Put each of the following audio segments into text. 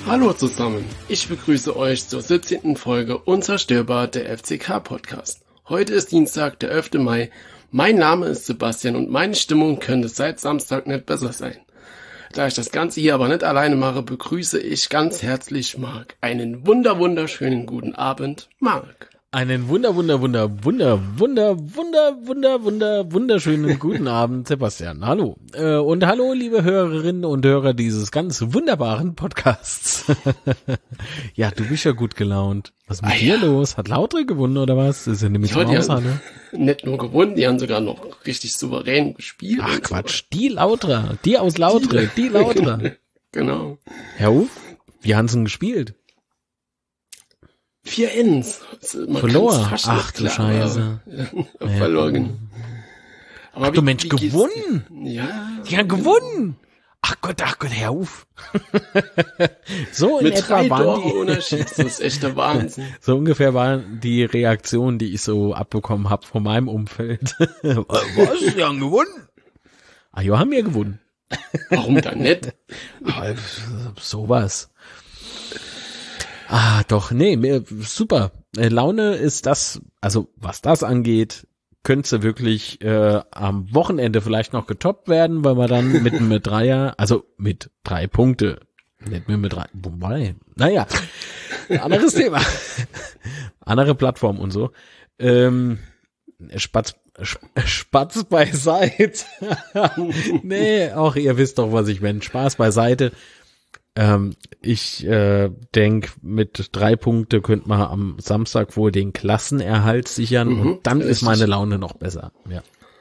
Hallo zusammen, ich begrüße euch zur 17. Folge Unzerstörbar, der FCK-Podcast. Heute ist Dienstag, der 11. Mai. Mein Name ist Sebastian und meine Stimmung könnte seit Samstag nicht besser sein. Da ich das Ganze hier aber nicht alleine mache, begrüße ich ganz herzlich Marc. Einen wunderschönen guten Abend, Marc. Einen wunderschönen guten Abend, Sebastian. Hallo. Und hallo, liebe Hörerinnen und Hörer dieses ganz wunderbaren Podcasts. Ja, du bist ja gut gelaunt. Was ist mit dir los? Hat Lautre gewonnen oder was? Das ist ja nämlich zum Aushaben. Nicht nur gewonnen, die haben sogar noch richtig souverän gespielt. Ach Quatsch, so. Die Lautre, die aus Lautre, die Lautre. Genau. Herr Uff, wie haben sie denn gespielt? 4-1. Verloren. Ach du Scheiße. Verloren. Aber du Mensch, gewonnen? Ja. Die haben gewonnen. Ach Gott, Herr Uff. So in mit etwa 3 waren die. Unterschied, das ist echt der Wahnsinn. So ungefähr waren die Reaktionen, die ich so abbekommen habe von meinem Umfeld. Was? Die haben gewonnen? Ah, ja, haben wir gewonnen. Warum dann nicht? Sowas. Ah, doch, nee, super. Laune ist das, also was das angeht, könnte wirklich am Wochenende vielleicht noch getoppt werden, weil wir dann mit einem Dreier, also mit 3 Punkte, nicht mehr mit 3, wobei, naja, anderes Thema, andere Plattform und so, Spatz beiseite. Nee, auch ihr wisst doch, was ich meine, Spaß beiseite. Ich denke, mit 3 Punkte könnte man am Samstag wohl den Klassenerhalt sichern und dann ist meine Laune noch besser. Ja.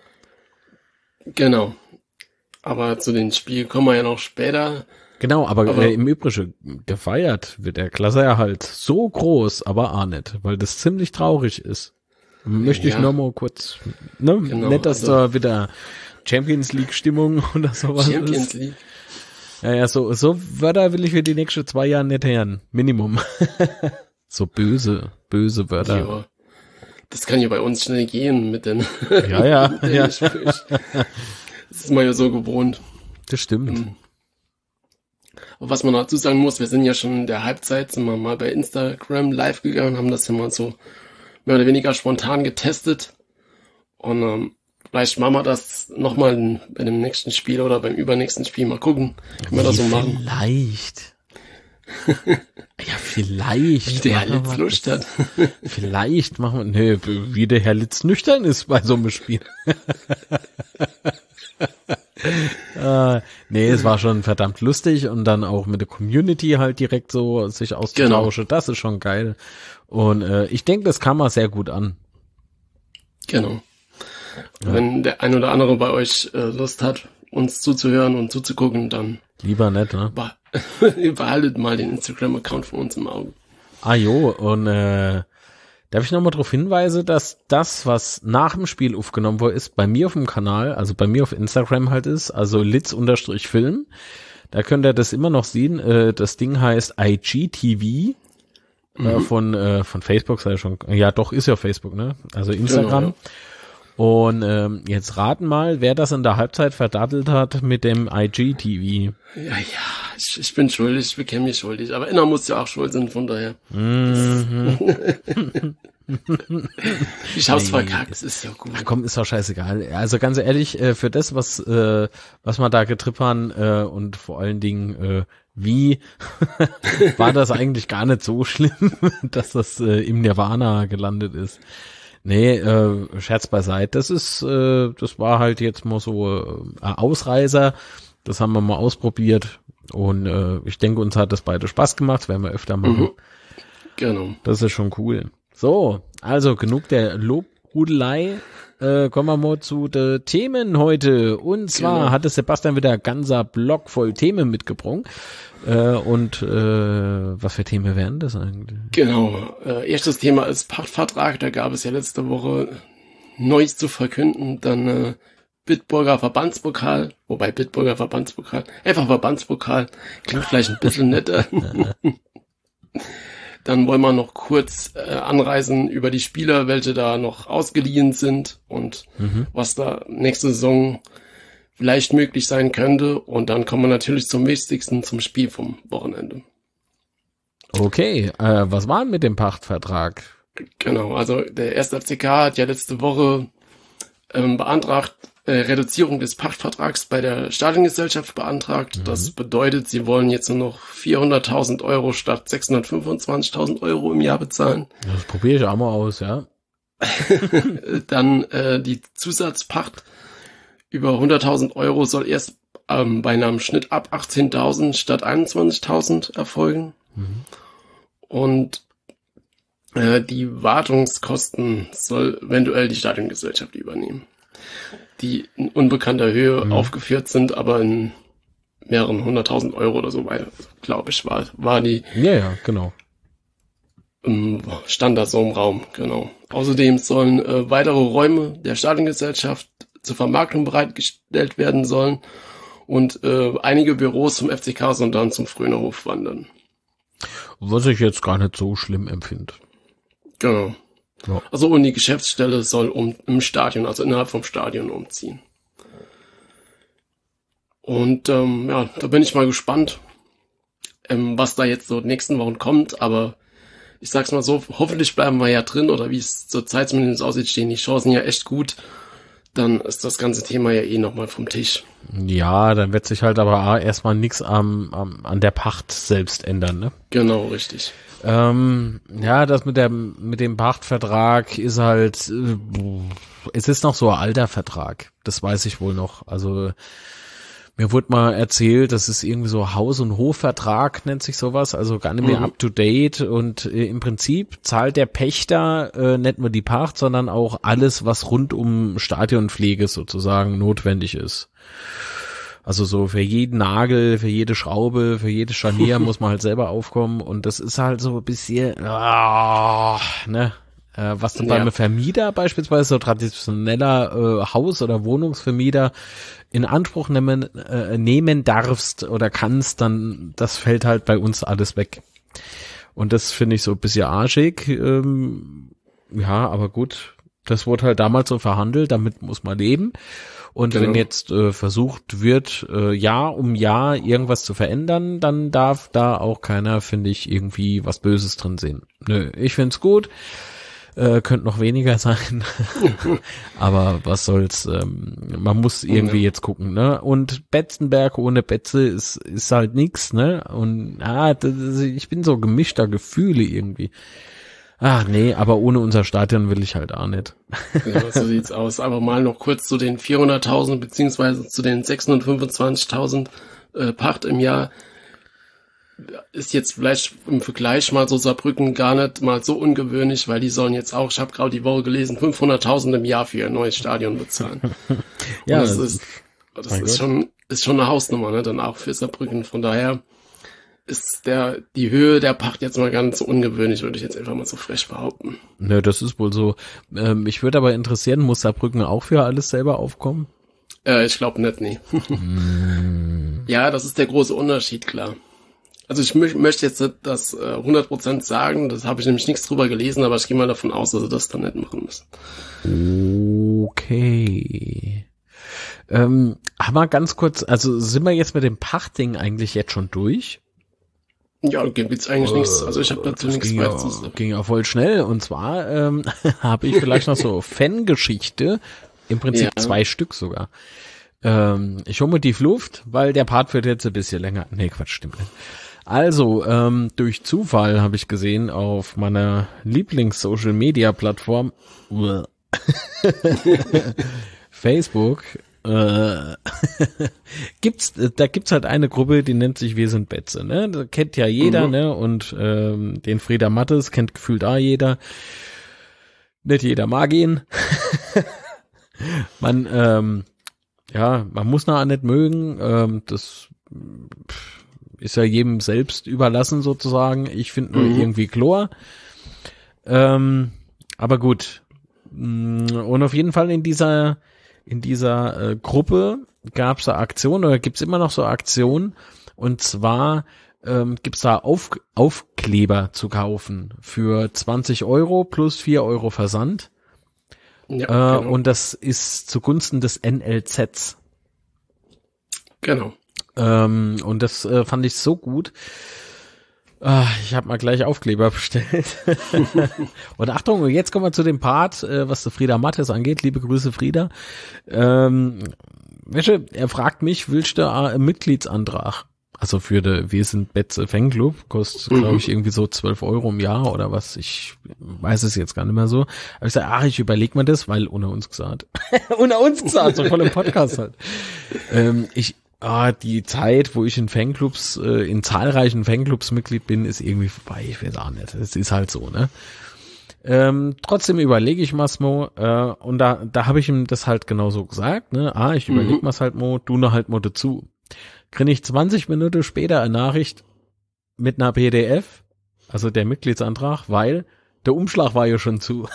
Genau. Aber zu den Spielen kommen wir ja noch später. Genau, aber im Übrigen gefeiert wird der Klassenerhalt so groß, aber auch nicht, weil das ziemlich traurig ist. Möchte ich noch mal kurz, ne? Genau, nicht, dass da wieder Champions League Stimmung oder sowas ist. Champions League. Ja, so Wörter will ich für die nächsten 2 Jahre nicht hören. Minimum. So böse Wörter. Ja, das kann ja bei uns schnell gehen mit den. Ja. Das ist man ja so gewohnt. Das stimmt. Aber was man dazu sagen muss, wir sind ja schon in der Halbzeit, sind wir mal bei Instagram live gegangen, haben das ja mal so mehr oder weniger spontan getestet. Und vielleicht machen wir das nochmal bei dem nächsten Spiel oder beim übernächsten Spiel. Mal gucken, wie wir das so machen. Vielleicht. Ja, vielleicht. Wie der Herr Litz Lust hat. Vielleicht machen wir, wie der Herr Litz nüchtern ist bei so einem Spiel. Nee, es war schon verdammt lustig und dann auch mit der Community halt direkt so sich auszutauschen. Genau. Das ist schon geil. Und ich denke, das kam mal sehr gut an. Genau. Ja. Wenn der ein oder andere bei euch Lust hat, uns zuzuhören und zuzugucken, dann lieber nicht, ne? Behaltet mal den Instagram-Account von uns im Auge. Ah jo, und darf ich nochmal darauf hinweisen, dass das, was nach dem Spiel aufgenommen wurde, ist bei mir auf dem Kanal, also bei mir auf Instagram halt ist, also litz_film. Da könnt ihr das immer noch sehen. Das Ding heißt IGTV von Facebook, sei schon. Ja, doch, ist ja Facebook, ne? Also Instagram. Genau, ja. Und jetzt raten mal, wer das in der Halbzeit verdattelt hat mit dem IGTV. Ja, ich bin schuldig, ich bekenne mich schuldig. Aber Inner muss ja auch schuld sein, von daher. Ich hab's verkackt, es ist ja gut. Ach komm, ist doch scheißegal. Also ganz ehrlich, für das, was man da getrippern und vor allen Dingen wie war das eigentlich gar nicht so schlimm, dass das im Nirvana gelandet ist. Nee, Scherz beiseite. Das war halt jetzt mal so ein Ausreißer. Das haben wir mal ausprobiert. Und ich denke, uns hat das beide Spaß gemacht. Das werden wir öfter machen. Genau. Das ist schon cool. So, also genug der Lobhudelei. Kommen wir mal zu den Themen heute. Und zwar hatte Sebastian wieder ein ganzer Block voll Themen mitgebracht. Und was für Themen wären das eigentlich? Genau. Erstes Thema ist Pachtvertrag. Da gab es ja letzte Woche Neues zu verkünden. Dann Bitburger Verbandspokal. Wobei Bitburger Verbandspokal. Einfach Verbandspokal. Klingt vielleicht ein bisschen netter. Dann wollen wir noch kurz anreisen über die Spieler, welche da noch ausgeliehen sind und was da nächste Saison vielleicht möglich sein könnte. Und dann kommen wir natürlich zum Wichtigsten, zum Spiel vom Wochenende. Okay, was war denn mit dem Pachtvertrag? Genau, also der 1. FCK hat ja letzte Woche beantragt, Reduzierung des Pachtvertrags bei der Stadiongesellschaft beantragt. Das bedeutet, sie wollen jetzt nur noch 400.000 Euro statt 625.000 Euro im Jahr bezahlen. Das probiere ich auch mal aus, ja. Dann die Zusatzpacht über 100.000 Euro soll erst bei einem Schnitt ab 18.000 statt 21.000 erfolgen. Und die Wartungskosten soll eventuell die Stadiongesellschaft übernehmen, die in unbekannter Höhe aufgeführt sind, aber in mehreren 100.000 Euro oder so weiter, glaube ich, war die. Ja, genau. Stand das so im Raum, genau. Außerdem sollen weitere Räume der Stadiongesellschaft zur Vermarktung bereitgestellt werden sollen und einige Büros zum FCK sollen dann zum Frönerhof wandern. Was ich jetzt gar nicht so schlimm empfinde. Genau. Ja. Also und die Geschäftsstelle soll im Stadion, also innerhalb vom Stadion umziehen. Und ja, da bin ich mal gespannt, was da jetzt so in den nächsten Wochen kommt, aber ich sag's mal so, hoffentlich bleiben wir ja drin, oder wie es zurzeit zumindest aussieht, stehen die Chancen ja echt gut. Dann ist das ganze Thema ja eh nochmal vom Tisch. Ja, dann wird sich halt aber erstmal nichts an der Pacht selbst ändern, ne? Genau, richtig. Ja, das mit dem Pachtvertrag ist halt, es ist noch so ein alter Vertrag. Das weiß ich wohl noch. Also, mir wurde mal erzählt, das ist irgendwie so Haus- und Hofvertrag, nennt sich sowas, also gar nicht mehr up to date, und im Prinzip zahlt der Pächter nicht nur die Pacht, sondern auch alles, was rund um Stadionpflege sozusagen notwendig ist. Also so für jeden Nagel, für jede Schraube, für jedes Scharnier muss man halt selber aufkommen, und das ist halt so ein bisschen, ne? Was du beim Vermieter beispielsweise, so traditioneller Haus- oder Wohnungsvermieter in Anspruch nehmen darfst oder kannst, dann das fällt halt bei uns alles weg. Und das finde ich so ein bisschen arschig. Ja, aber gut, das wurde halt damals so verhandelt, damit muss man leben. Und wenn jetzt versucht wird, Jahr um Jahr irgendwas zu verändern, dann darf da auch keiner, finde ich, irgendwie was Böses drin sehen. Nö, ich find's gut. Könnte noch weniger sein. Aber was soll's, man muss irgendwie jetzt gucken, ne? Und Betzenberg ohne Betze ist halt nix, ne? Und ich bin so gemischter Gefühle irgendwie. Ach nee, aber ohne unser Stadion will ich halt auch nicht. Ja, so sieht's aus. Aber mal noch kurz zu den 400.000 beziehungsweise zu den 625.000 Pacht im Jahr. Ist jetzt vielleicht im Vergleich mal so Saarbrücken gar nicht mal so ungewöhnlich, weil die sollen jetzt auch, ich habe gerade die Woche gelesen, 500.000 im Jahr für ihr neues Stadion bezahlen. Ja, das ist schon eine Hausnummer, ne? Dann auch für Saarbrücken. Von daher ist die Höhe der Pacht jetzt mal ganz so ungewöhnlich, würde ich jetzt einfach mal so frech behaupten. Ne, das ist wohl so. Mich würde aber interessieren, muss Saarbrücken auch für alles selber aufkommen? Ich glaube nicht, nee. Ja, das ist der große Unterschied, klar. Also ich möchte jetzt nicht das 100% sagen, das habe ich nämlich nichts drüber gelesen, aber ich gehe mal davon aus, dass sie das dann nicht machen müssen. Okay. Haben wir ganz kurz, also sind wir jetzt mit dem Pachtding eigentlich jetzt schon durch? Ja, gibt's eigentlich nichts. Also ich habe dazu nichts weiter zu sagen. Ging ja voll schnell, und zwar habe ich vielleicht noch so Fangeschichte, im Prinzip 2 Stück sogar. Ich hole mir die Luft, weil der Part wird jetzt ein bisschen länger. Nee, Quatsch, stimmt nicht. Also, durch Zufall habe ich gesehen auf meiner Lieblings-Social-Media-Plattform Facebook gibt's halt eine Gruppe, die nennt sich Wir sind Betze, ne? Das kennt ja jeder, ne? Und den Frieda Mattes kennt gefühlt auch jeder. Nicht jeder mag ihn. Man muss ihn auch nicht mögen. Das ist ja jedem selbst überlassen sozusagen. Ich finde nur irgendwie Chlor. Aber gut. Und auf jeden Fall in dieser Gruppe gab es eine Aktion, oder gibt es immer noch so Aktionen. Und zwar gibt es da Aufkleber zu kaufen für 20 Euro plus 4 Euro Versand. Ja, genau. Und das ist zugunsten des NLZs. Genau. Und das fand ich so gut. Ich habe mal gleich Aufkleber bestellt. Und Achtung, jetzt kommen wir zu dem Part, was Frieda Mattes angeht. Liebe Grüße, Frieda. Wäsche, er fragt mich, willst du einen Mitgliedsantrag? Also für Wir sind Betze Fanclub, kostet, glaube ich, irgendwie so 12 € im Jahr oder was. Ich weiß es jetzt gar nicht mehr so. Aber ich sage, ich überleg mir das, weil unter uns gesagt, so voll im Podcast halt. Die Zeit, wo ich in Fanclubs, in zahlreichen Fanclubs Mitglied bin, ist irgendwie vorbei. Ich weiß auch nicht. Es ist halt so, ne? Trotzdem überlege ich mal's mo, und da habe ich ihm das halt genauso gesagt, ne? Ich überlege mal's halt mo, du noch halt mo dazu. Kriege ich 20 Minuten später eine Nachricht mit einer PDF, also der Mitgliedsantrag, weil der Umschlag war ja schon zu.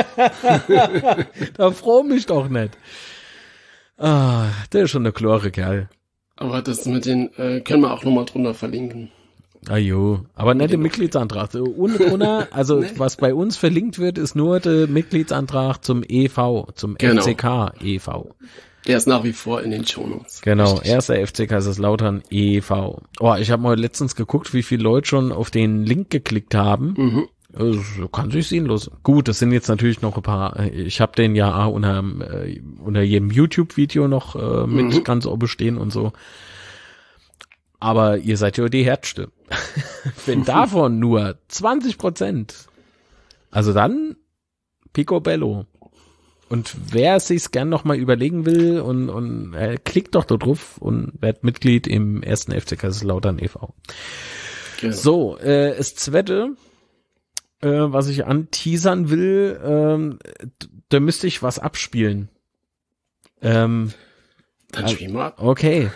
Da freu mich doch nicht. Der ist schon eine klare Kerl. Aber das mit den, können wir auch nochmal drunter verlinken. Aber nicht der Mitgliedsantrag. Unten drunter, also was bei uns verlinkt wird, ist nur der Mitgliedsantrag zum EV, zum FCK e.V. Der ist nach wie vor in den Shownotes. Genau, richtig. Erster FCK Kaiserslautern e.V. Ich habe mal letztens geguckt, wie viele Leute schon auf den Link geklickt haben. Also, kann sich sehen lassen. Gut, das sind jetzt natürlich noch ein paar. Ich habe den ja unter jedem YouTube-Video noch mit ganz oben stehen und so. Aber ihr seid ja die Härteste. Wenn davon nur 20%, also dann Picobello. Und wer sich's gern noch mal überlegen will und klickt doch da drauf und werdet Mitglied im ersten FC Kaiserslautern e.V. Genau. So, das zweite, was ich anteasern will, da müsste ich was abspielen. Dann spielen wir ab. Okay.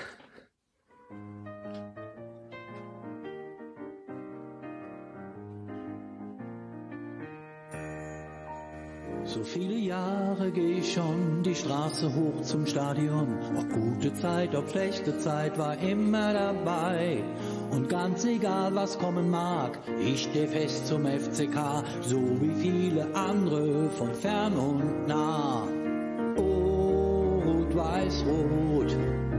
So viele Jahre gehe ich schon die Straße hoch zum Stadion. Ob gute Zeit, ob schlechte Zeit, war immer dabei. Und ganz egal, was kommen mag, ich steh fest zum FCK, so wie viele andere von fern und nah. Oh, rot-weiß-rot.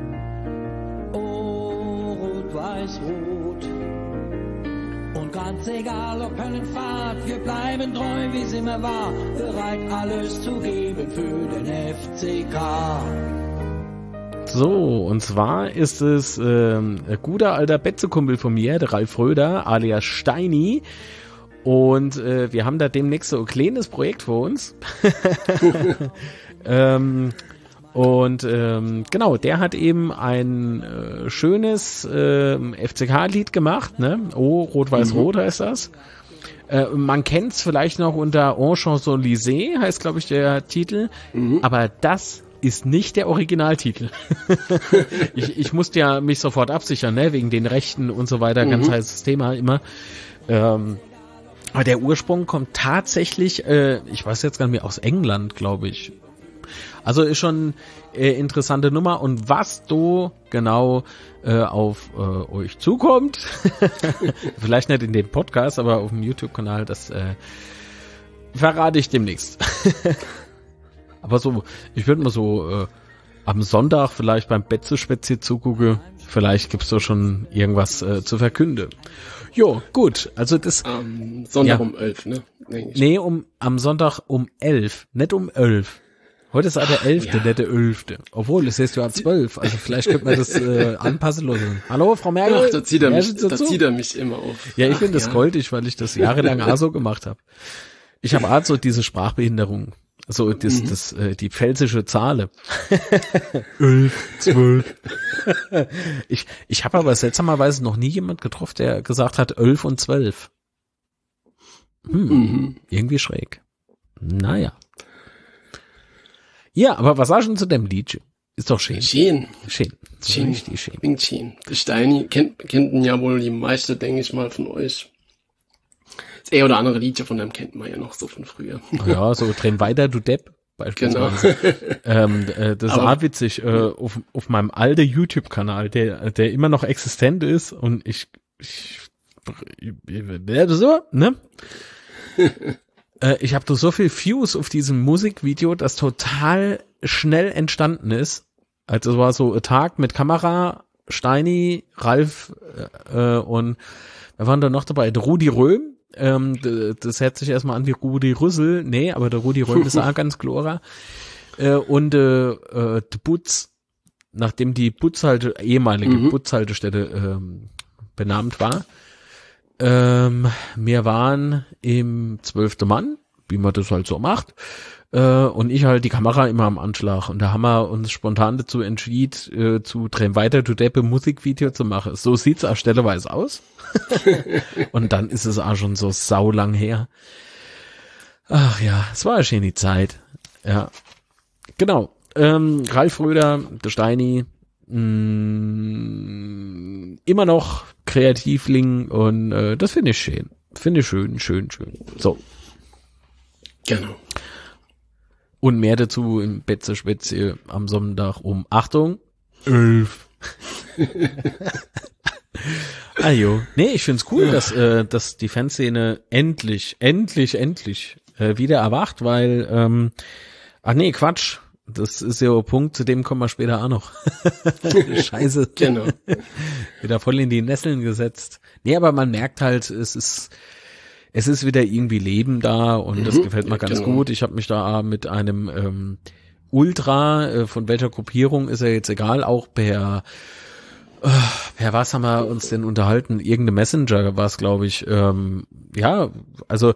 Oh, rot-weiß-rot. Und ganz egal, ob Höllenfahrt, wir bleiben treu, wie's immer war, bereit alles zu geben für den FCK. So, und zwar ist es ein guter alter Betzekumpel von mir, der Ralf Röder, alias Steini. Und wir haben da demnächst so ein kleines Projekt vor uns. Genau, der hat eben ein schönes FCK-Lied gemacht, ne? Oh, Rot-Weiß-Rot heißt das. Man kennt es vielleicht noch unter En Champs-Élysées, heißt, glaube ich, der Titel. Aber das ist nicht der Originaltitel. ich musste ja mich sofort absichern, ne? Wegen den Rechten und so weiter, ganz heißes Thema immer. Aber der Ursprung kommt tatsächlich, ich weiß jetzt gar nicht mehr, aus England, glaube ich. Also ist schon interessante Nummer. Und was du genau auf euch zukommt, vielleicht nicht in dem Podcast, aber auf dem YouTube-Kanal, das verrate ich demnächst. Aber so, ich würde mal so am Sonntag vielleicht beim Betze-Spätzle zugucken. Vielleicht gibt's da schon irgendwas zu verkünden. Jo, gut, also das... Sonntag um 11, ne? Nee, am Sonntag um 11, nicht um 11. Heute ist der 11., nicht der 11. Obwohl, es ist ja 12, also vielleicht könnte man das anpassen lassen. Hallo, Frau Merkel? Ach, da zieht er mich immer auf. Ja, ich finde das goldig, weil ich das jahrelang auch so gemacht habe. Ich habe auch so diese Sprachbehinderung. So die pfälzische Zahl. 11, 12. Ich habe aber seltsamerweise noch nie jemand getroffen, der gesagt hat 11 und 12. Irgendwie schräg. Naja. Ja, aber was sagst du zu dem Lied? Ist doch schön. Schön. Richtig schön. Schön. Der Steini kennt ihn ja wohl die meiste, denke ich mal, von euch. Das oder andere Liedchen von dem kennt man ja noch so von früher. Ja, so drehen weiter, du Depp, beispielsweise. Genau. Das ist auch witzig, auf meinem alten YouTube-Kanal, der immer noch existent ist und ich habe so viel Views auf diesem Musikvideo, das total schnell entstanden ist. Also es war so ein Tag mit Kamera Steini, Ralf und wir waren da noch dabei, der Rudi Röhm. Das hört sich erstmal an wie Rudi Rüssel. Nee, aber der Rudi Röhm ist auch ganz Glora. Und der Butz, nachdem die ehemalige Butzhaltestelle benannt war. Wir waren im 12. Mann, wie man das halt so macht. Und ich halt die Kamera immer am Anschlag. Und da haben wir uns spontan dazu entschieden, zu Drehen weiter, du Deppe Musikvideo zu machen. So sieht's auch stelleweise aus. Und dann ist es auch schon so saulang her. Ach ja, es war ja schön die Zeit. Ja, genau. Ralf Röder, der Steini, immer noch Kreativling und das finde ich schön. Finde ich schön. So. Genau. Und mehr dazu im Betze Spätzle am Sonntag um, Achtung, 11. Nee, ich find's cool, dass die Fanszene endlich wieder erwacht, weil, Quatsch, das ist ja ein Punkt, zu dem kommen wir später auch noch. Scheiße. Genau. Wieder voll in die Nesseln gesetzt. Nee, aber man merkt halt, es ist wieder irgendwie Leben da und das gefällt mir ganz gut. Ich habe mich da mit einem Ultra, von welcher Gruppierung ist ja jetzt egal, auch per was haben wir uns denn unterhalten? Irgendeine Messenger war es, glaube ich. Also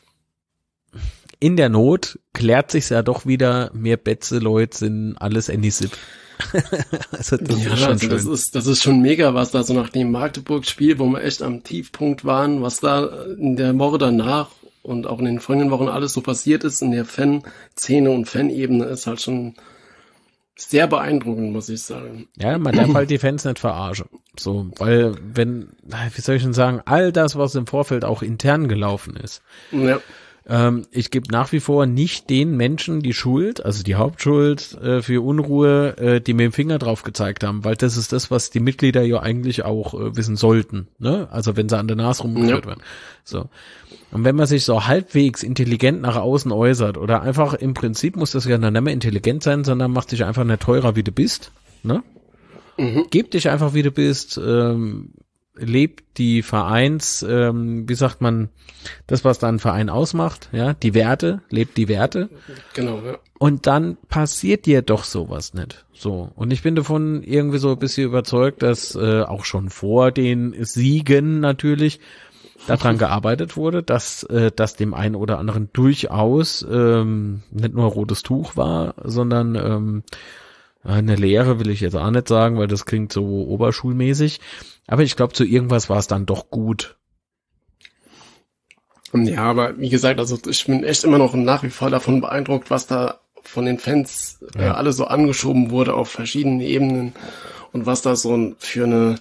in der Not klärt sich's ja doch wieder, mehr Betze-Leute sind alles Antisip. Also das ist schon schön. Das ist schon mega, was da so nach dem Magdeburg-Spiel, wo wir echt am Tiefpunkt waren, was da in der Woche danach und auch in den folgenden Wochen alles so passiert ist, in der Fanszene und Fanebene, ist halt schon sehr beeindruckend, muss ich sagen. Ja, man darf halt die Fans nicht verarschen. So, weil wie soll ich denn sagen, all das, was im Vorfeld auch intern gelaufen ist. Ja. Ich gebe nach wie vor nicht den Menschen die Schuld, also die Hauptschuld für Unruhe, die mir den Finger drauf gezeigt haben, weil das ist das, was die Mitglieder ja eigentlich auch wissen sollten, ne? Also wenn sie an der Nase rumgeführt werden. So. Und wenn man sich so halbwegs intelligent nach außen äußert oder einfach im Prinzip muss das ja dann nicht mehr intelligent sein, sondern macht dich einfach nicht teurer, wie du bist, ne? Gib dich einfach, wie du bist, lebt die wie sagt man, das, was da ein Verein ausmacht, ja, die Werte, lebt die Werte. Genau, ja. Und dann passiert dir doch sowas nicht. So. Und ich bin davon irgendwie so ein bisschen überzeugt, dass auch schon vor den Siegen natürlich daran gearbeitet wurde, dass dem einen oder anderen durchaus nicht nur rotes Tuch war, sondern eine Lehre will ich jetzt auch nicht sagen, weil das klingt so oberschulmäßig. Aber ich glaube, zu irgendwas war es dann doch gut. Ja, aber wie gesagt, also ich bin echt immer noch nach wie vor davon beeindruckt, was da von den Fans alles so angeschoben wurde auf verschiedenen Ebenen und was da so für eine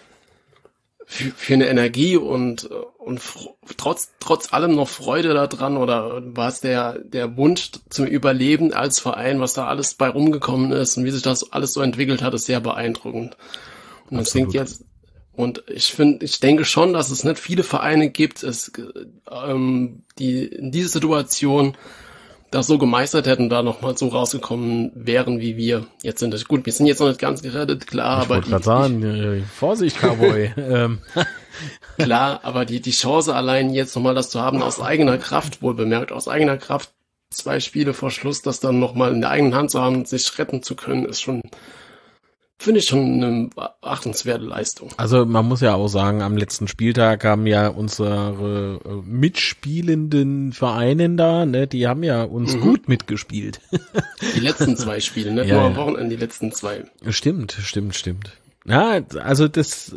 Energie und trotz allem noch Freude daran oder was der Wunsch zum Überleben als Verein, was da alles bei rumgekommen ist und wie sich das alles so entwickelt hat, ist sehr beeindruckend. Und das klingt jetzt, und ich denke schon, dass es nicht viele Vereine gibt, die in dieser Situation das so gemeistert hätten, da nochmal so rausgekommen wären, wie wir jetzt sind. Gut, wir sind jetzt noch nicht ganz gerettet, klar, aber ich wollte gerade sagen, Vorsicht, Cowboy. Klar, aber die Chance allein jetzt nochmal das zu haben, aus eigener Kraft, wohl bemerkt, aus eigener Kraft 2 Spiele vor Schluss, das dann nochmal in der eigenen Hand zu haben, sich retten zu können, ist schon, finde ich, schon eine achtenswerte Leistung. Also man muss ja auch sagen, am letzten Spieltag haben ja unsere mitspielenden Vereine da, ne, die haben ja uns gut mitgespielt. Die letzten 2 Spiele, nicht nur am Wochenende, die letzten 2. Stimmt. Ja, also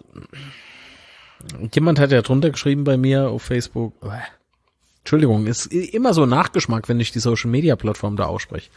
jemand hat ja drunter geschrieben bei mir auf Facebook, Entschuldigung, ist immer so Nachgeschmack, wenn ich die Social-Media-Plattform da ausspreche.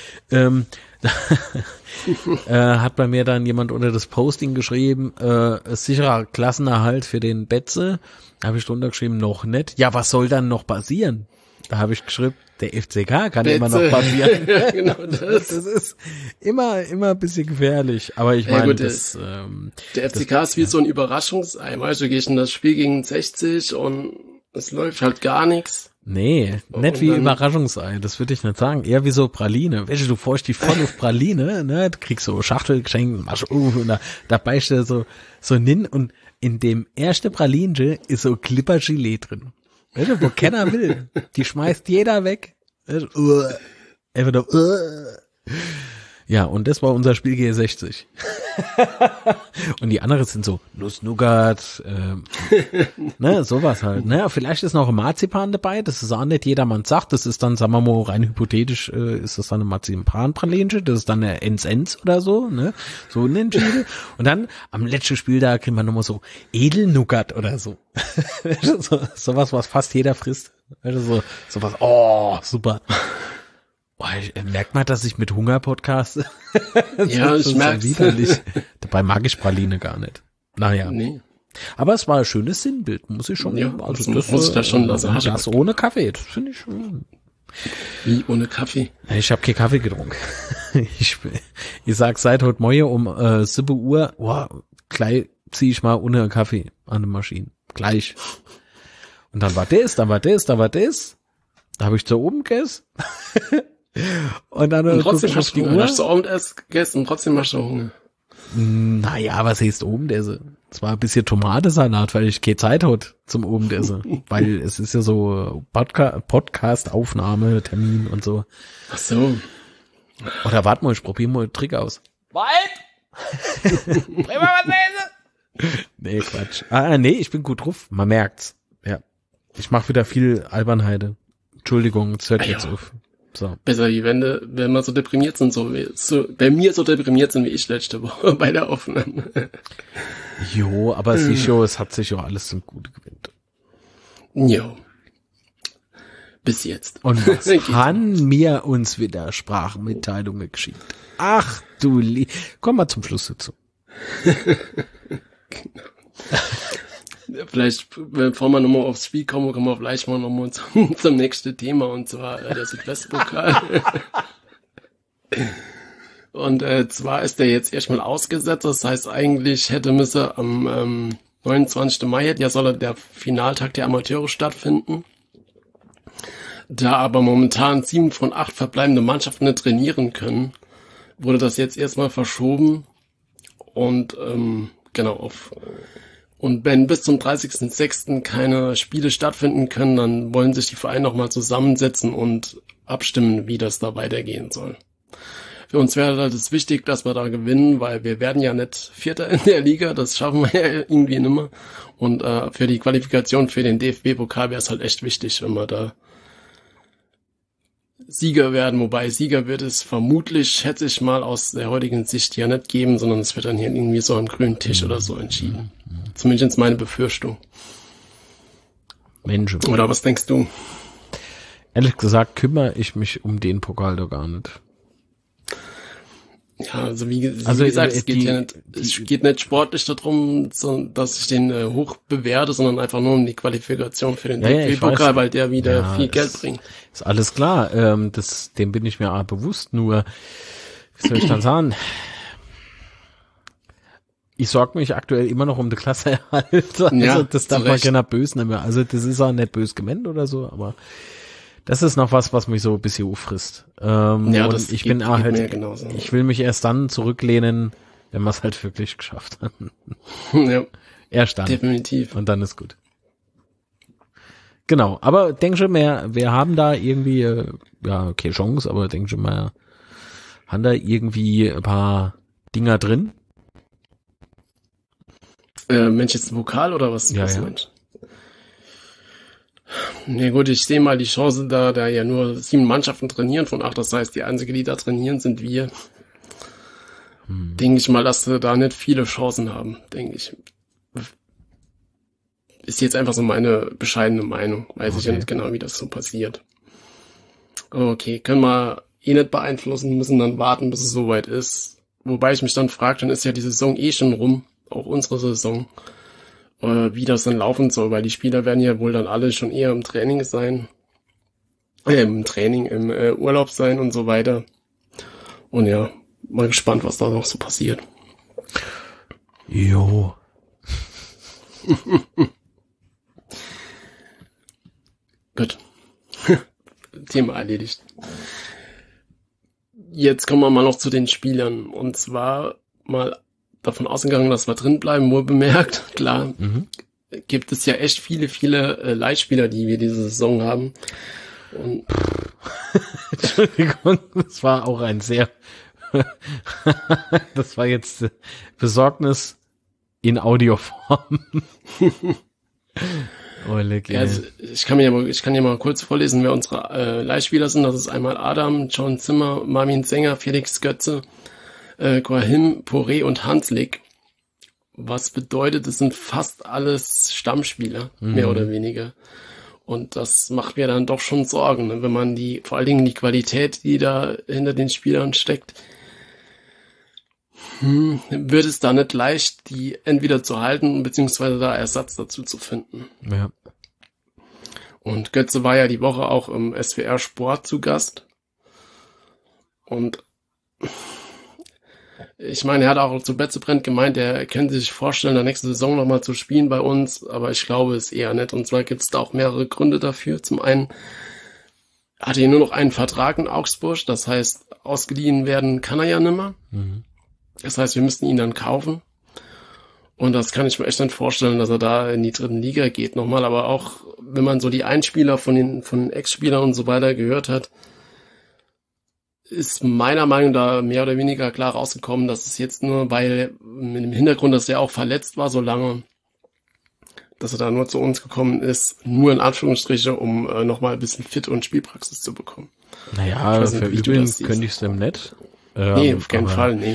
Hat bei mir dann jemand unter das Posting geschrieben, sicherer Klassenerhalt für den Betze. Da habe ich drunter geschrieben, noch nicht. Ja, was soll dann noch passieren? Da habe ich geschrieben, der FCK kann immer noch passieren. Ja, genau das. Das ist immer ein bisschen gefährlich. Aber ich meine, der FCK ist wie so ein Überraschungsei. Weißt du, gehst in das Spiel gegen 60 und es läuft halt gar nichts. Nee, nicht wie Überraschungsei, das würde ich nicht sagen. Eher wie so Praline. Weißt du freust dich voll auf Praline, ne? Du kriegst so Schachtel geschenkt, machst und da beißt du so nin und in dem ersten Pralinchen ist so Clipper-Gelee drin. Weißt du, wo keiner will. Die schmeißt jeder weg. Weißt du, einfach nur, Ja, und das war unser Spiel G60. Und die anderen sind so Nuss-Nougat, ne, sowas halt. Ne, vielleicht ist noch ein Marzipan dabei, das ist auch nicht jedermanns sagt, das ist dann, sagen wir mal, rein hypothetisch, ist das dann eine Marzipan-Pralinchen, das ist dann eine Ens oder so, ne, so ein Entschiede. Und dann am letzten Spiel, da kriegen wir nochmal so Edelnougat oder so. Sowas, was fast jeder frisst. Sowas, oh, super. Merkt man, dass ich mit Hunger podcaste? Ja, ich merk's. Widerlich. Dabei mag ich Praline gar nicht. Naja. Nee. Aber es war ein schönes Sinnbild, muss ich schon. Ja, also das muss ich da schon lassen. Das ohne Kaffee, das finde ich schon. Wie ohne Kaffee? Ich habe keinen Kaffee getrunken. Ich sag seit heute Morgen um 7 Uhr, gleich zieh ich mal ohne Kaffee an der Maschine. Gleich. Und dann war das. Da habe ich zu oben gegessen. Und dann trotzdem hast du Hunger. Hast du Abendessen gegessen und trotzdem hast du Hunger. Naja, was heißt Abendessen? Es war ein bisschen Tomatensalat, weil ich keine Zeit hatte zum Abendessen. Weil es ist ja so Podcast-Aufnahme, Termin und so. Ach so. Oder warte mal, ich probiere mal einen Trick aus. Was? Bring mal was lesen? Nee, Quatsch. Nee, ich bin gut drauf. Man merkt's. Ja. Ich mache wieder viel Albernheide. Entschuldigung, es hört jetzt auf. So. Besser wie wenn wir so deprimiert sind, bei mir so deprimiert sind wie ich letzte Woche bei der Aufnahme. Jo, aber es hat sich ja alles zum Gute gewinnt. Jo. Bis jetzt. Und was haben mir uns wieder Sprachmitteilungen geschickt? Ach du komm mal zum Schluss dazu. Genau. Vielleicht, bevor wir nochmal aufs Spiel kommen, kommen wir vielleicht mal nochmal zum nächsten Thema, und zwar der Südwestpokal. Und zwar ist der jetzt erstmal ausgesetzt, das heißt eigentlich hätte müsse am 29. Mai, soll der Finaltag der Amateure stattfinden. Da aber momentan 7 von 8 verbleibende Mannschaften nicht trainieren können, wurde das jetzt erstmal verschoben und genau und wenn bis zum 30.06. keine Spiele stattfinden können, dann wollen sich die Vereine nochmal zusammensetzen und abstimmen, wie das da weitergehen soll. Für uns wäre halt es wichtig, dass wir da gewinnen, weil wir werden ja nicht Vierter in der Liga, das schaffen wir ja irgendwie nimmer. Und für die Qualifikation für den DFB-Pokal wäre es halt echt wichtig, wenn wir da Sieger werden, wobei Sieger wird es vermutlich, schätze ich mal, aus der heutigen Sicht ja nicht geben, sondern es wird dann hier irgendwie so am grünen Tisch oder so entschieden. Zumindest meine Befürchtung. Mensch. Oder was denkst du? Ehrlich gesagt kümmere ich mich um den Pokal doch gar nicht. Ja, also wie gesagt, es geht nicht sportlich darum, dass ich den hoch bewerte, sondern einfach nur um die Qualifikation für den DFB-Pokal, weil der wieder viel Geld bringt. Ist alles klar, dem bin ich mir auch bewusst, nur, wie soll ich dann sagen, ich sorge mich aktuell immer noch um die Klassenerhalt, also das darf man keiner böse nehmen, also das ist auch nicht böse gemeint oder so, aber das ist noch was mich so ein bisschen auffrisst. Und ich bin ich will mich erst dann zurücklehnen, wenn wir es halt wirklich geschafft haben. Ja. Erst dann. Definitiv. Und dann ist gut. Genau, aber denk schon mehr, wir haben da irgendwie, okay, Chance, aber denk schon mal, haben da irgendwie ein paar Dinger drin? Mensch, jetzt ein Vokal oder was? Ja. Mensch? Ja gut, ich sehe mal die Chance, da ja nur 7 Mannschaften trainieren von 8, das heißt, die einzige, die da trainieren, sind wir. Denke ich mal, dass wir da nicht viele Chancen haben, denke ich. Ist jetzt einfach so meine bescheidene Meinung. Weiß ich ja nicht genau, wie das so passiert. Okay, können wir nicht beeinflussen, müssen dann warten, bis es soweit ist. Wobei ich mich dann frage, dann ist ja die Saison schon rum, auch unsere Saison, wie das dann laufen soll, weil die Spieler werden ja wohl dann alle schon eher im Training sein, im Urlaub sein und so weiter. Und ja, mal gespannt, was da noch so passiert. Jo. Gut. Thema erledigt. Jetzt kommen wir mal noch zu den Spielern. Und zwar mal davon ausgegangen, dass wir drin bleiben, nur bemerkt. Klar, gibt es ja echt viele Leihspieler, die wir diese Saison haben. Und Entschuldigung, das war auch ein sehr, das war jetzt Besorgnis in Audioform. Ja, also ich kann ja mal kurz vorlesen, wer unsere Leihspieler sind. Das ist einmal Adam, John Zimmer, Marvin Sänger, Felix Götze, Guahim, Poré und Hanslik. Was bedeutet, es sind fast alles Stammspieler, mehr oder weniger. Und das macht mir dann doch schon Sorgen, ne? Wenn man vor allen Dingen die Qualität, die da hinter den Spielern steckt, wird es da nicht leicht, die entweder zu halten, beziehungsweise da Ersatz dazu zu finden. Ja. Und Götze war ja die Woche auch im SWR Sport zu Gast. Und ich meine, er hat auch zu Betzebrand gemeint, er könnte sich vorstellen, der nächste Saison nochmal zu spielen bei uns, aber ich glaube es eher nicht. Und zwar gibt es da auch mehrere Gründe dafür. Zum einen hat er nur noch einen Vertrag in Augsburg, das heißt, ausgeliehen werden kann er ja nimmer. Das heißt, wir müssten ihn dann kaufen. Und das kann ich mir echt nicht vorstellen, dass er da in die 3. Liga geht nochmal. Aber auch, wenn man so die Einspieler von den Ex-Spielern und so weiter gehört hat, ist meiner Meinung nach da mehr oder weniger klar rausgekommen, dass es jetzt nur, weil mit dem Hintergrund, dass er auch verletzt war so lange, dass er da nur zu uns gekommen ist, nur in Anführungsstriche, um nochmal ein bisschen Fit und Spielpraxis zu bekommen. Naja, verübeln könnte ich es dem nicht. Nee, auf keinen Fall, nee.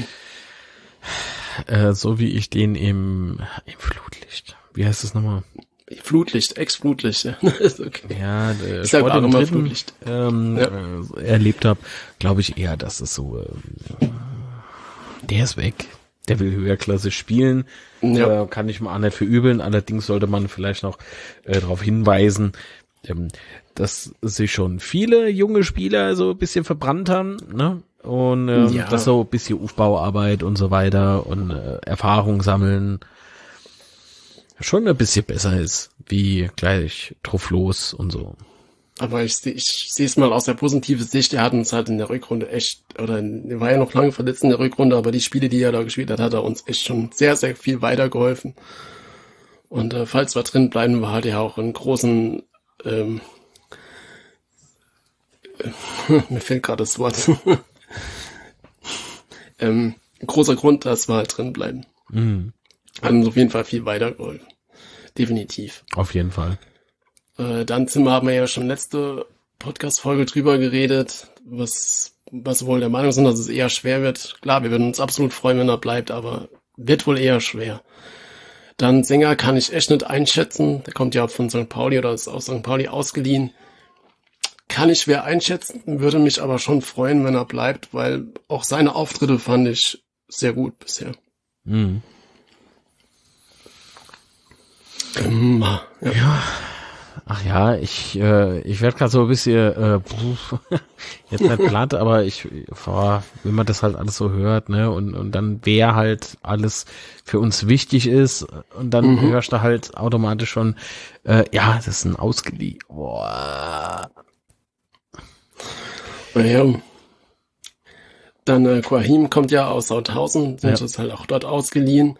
So wie ich den im Flutlicht, wie heißt das nochmal? Flutlicht, Ex-Flutlicht, ja. Ist okay. Ja, der ich sag Sport auch im immer Dritten, Flutlicht. erlebt habe, glaube ich eher, dass es so, der ist weg. Der will höherklassig spielen, kann ich mal auch nicht verübeln. Allerdings sollte man vielleicht noch darauf hinweisen, dass sich schon viele junge Spieler so ein bisschen verbrannt haben, ne? Und das so ein bisschen Aufbauarbeit und so weiter und Erfahrung sammeln schon ein bisschen besser ist, wie gleich drauf los und so. Aber ich sehe es mal aus der positiven Sicht, er hat uns halt in der Rückrunde echt, er war ja noch lange verletzt in der Rückrunde, aber die Spiele, die er da gespielt hat, hat er uns echt schon sehr, sehr viel weitergeholfen. Und falls wir drin bleiben, war halt ja auch einen großen, mir fehlt gerade das Wort, großer Grund, dass wir halt drin bleiben. Hat uns auf jeden Fall viel weitergeholfen. Definitiv. Auf jeden Fall. Dann Zimmer haben wir ja schon letzte Podcast-Folge drüber geredet, was wohl der Meinung sind, dass es eher schwer wird. Klar, wir würden uns absolut freuen, wenn er bleibt, aber wird wohl eher schwer. Dann Sänger kann ich echt nicht einschätzen. Der kommt ja von St. Pauli oder ist aus St. Pauli ausgeliehen. Kann ich schwer einschätzen, würde mich aber schon freuen, wenn er bleibt, weil auch seine Auftritte fand ich sehr gut bisher. Ja. Ach ja, ich werde gerade so ein bisschen jetzt nicht platt, aber wenn man das halt alles so hört, ne, und dann wer halt alles für uns wichtig ist und dann hörst du halt automatisch schon, das ist ein ausgeliehen. Boah. Naja. Dann Guahim kommt ja aus Sauthausen, sind jetzt halt auch dort ausgeliehen.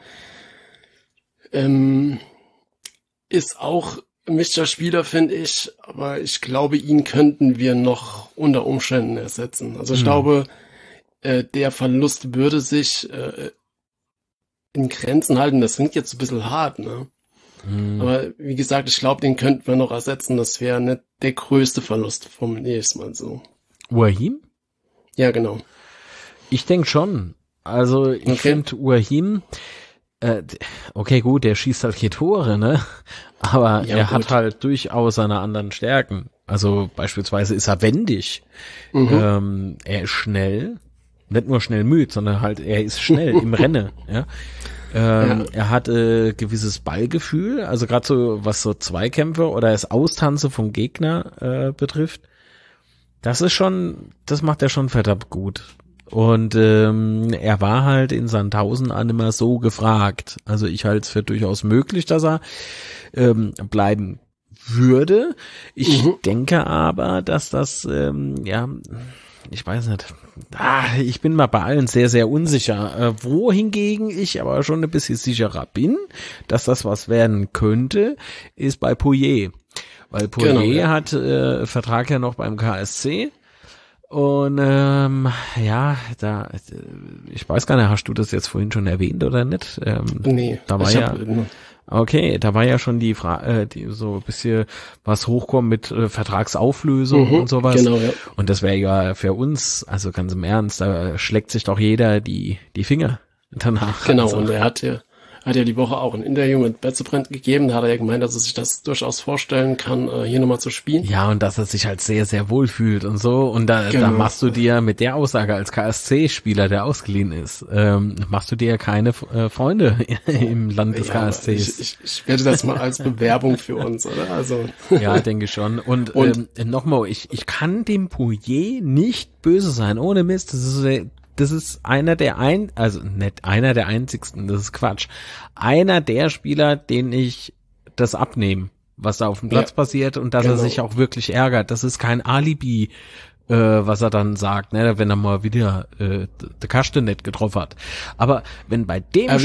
Ist auch Mischer-Spieler, finde ich, aber ich glaube, ihn könnten wir noch unter Umständen ersetzen. Also ich glaube, der Verlust würde sich in Grenzen halten. Das klingt jetzt ein bisschen hart, ne? Aber wie gesagt, ich glaube, den könnten wir noch ersetzen. Das wäre nicht der größte Verlust, formuliere ich es mal so. Uahim? Ja, genau. Ich denke schon. Also ich finde Uahim, okay, gut, der schießt halt hier Tore, ne? Aber er hat halt durchaus seine anderen Stärken. Also beispielsweise ist er wendig. Er ist schnell. Nicht nur schnell müde, sondern halt er ist schnell im Rennen. Ja? Er hat gewisses Ballgefühl, also gerade so, was so Zweikämpfe oder das Austanzen vom Gegner betrifft. Das macht er schon verdammt gut. Und er war halt in Sandhausen auch nicht mehr so gefragt. Also ich halte es für durchaus möglich, dass er bleiben würde. Ich denke aber, dass das, ich weiß nicht. Ich bin mal bei allen sehr, sehr unsicher. Wohingegen ich aber schon ein bisschen sicherer bin, dass das was werden könnte, ist bei Poirier. Weil Poirier hat Vertrag ja noch beim KSC. Und ich weiß gar nicht, hast du das jetzt vorhin schon erwähnt oder nicht? Nee, da war okay, da war ja schon die Frage, die so ein bisschen was hochkommt mit Vertragsauflösung und sowas. Genau, ja. Und das wäre ja für uns, also ganz im Ernst, da schlägt sich doch jeder die Finger danach. Genau, also. Und er hat ja die Woche auch ein Interview mit Betzebrand gegeben, da hat er ja gemeint, dass er sich das durchaus vorstellen kann, hier nochmal zu spielen. Ja, und dass er sich halt sehr, sehr wohl fühlt und so. Und da machst du dir mit der Aussage als KSC-Spieler, der ausgeliehen ist, machst du dir keine Freunde im Land des KSCs. Ich werde das mal als Bewerbung für uns, oder? Also. Ja, denke schon. Und nochmal, ich kann dem Poirier nicht böse sein, ohne Mist. Das ist einer der nicht einer der einzigsten, das ist Quatsch. Einer der Spieler, denen ich das abnehme, was da auf dem Platz passiert und dass er sich auch wirklich ärgert. Das ist kein Alibi, was er dann sagt, ne, wenn er mal wieder der Kaste nicht getroffen hat. Aber wenn bei dem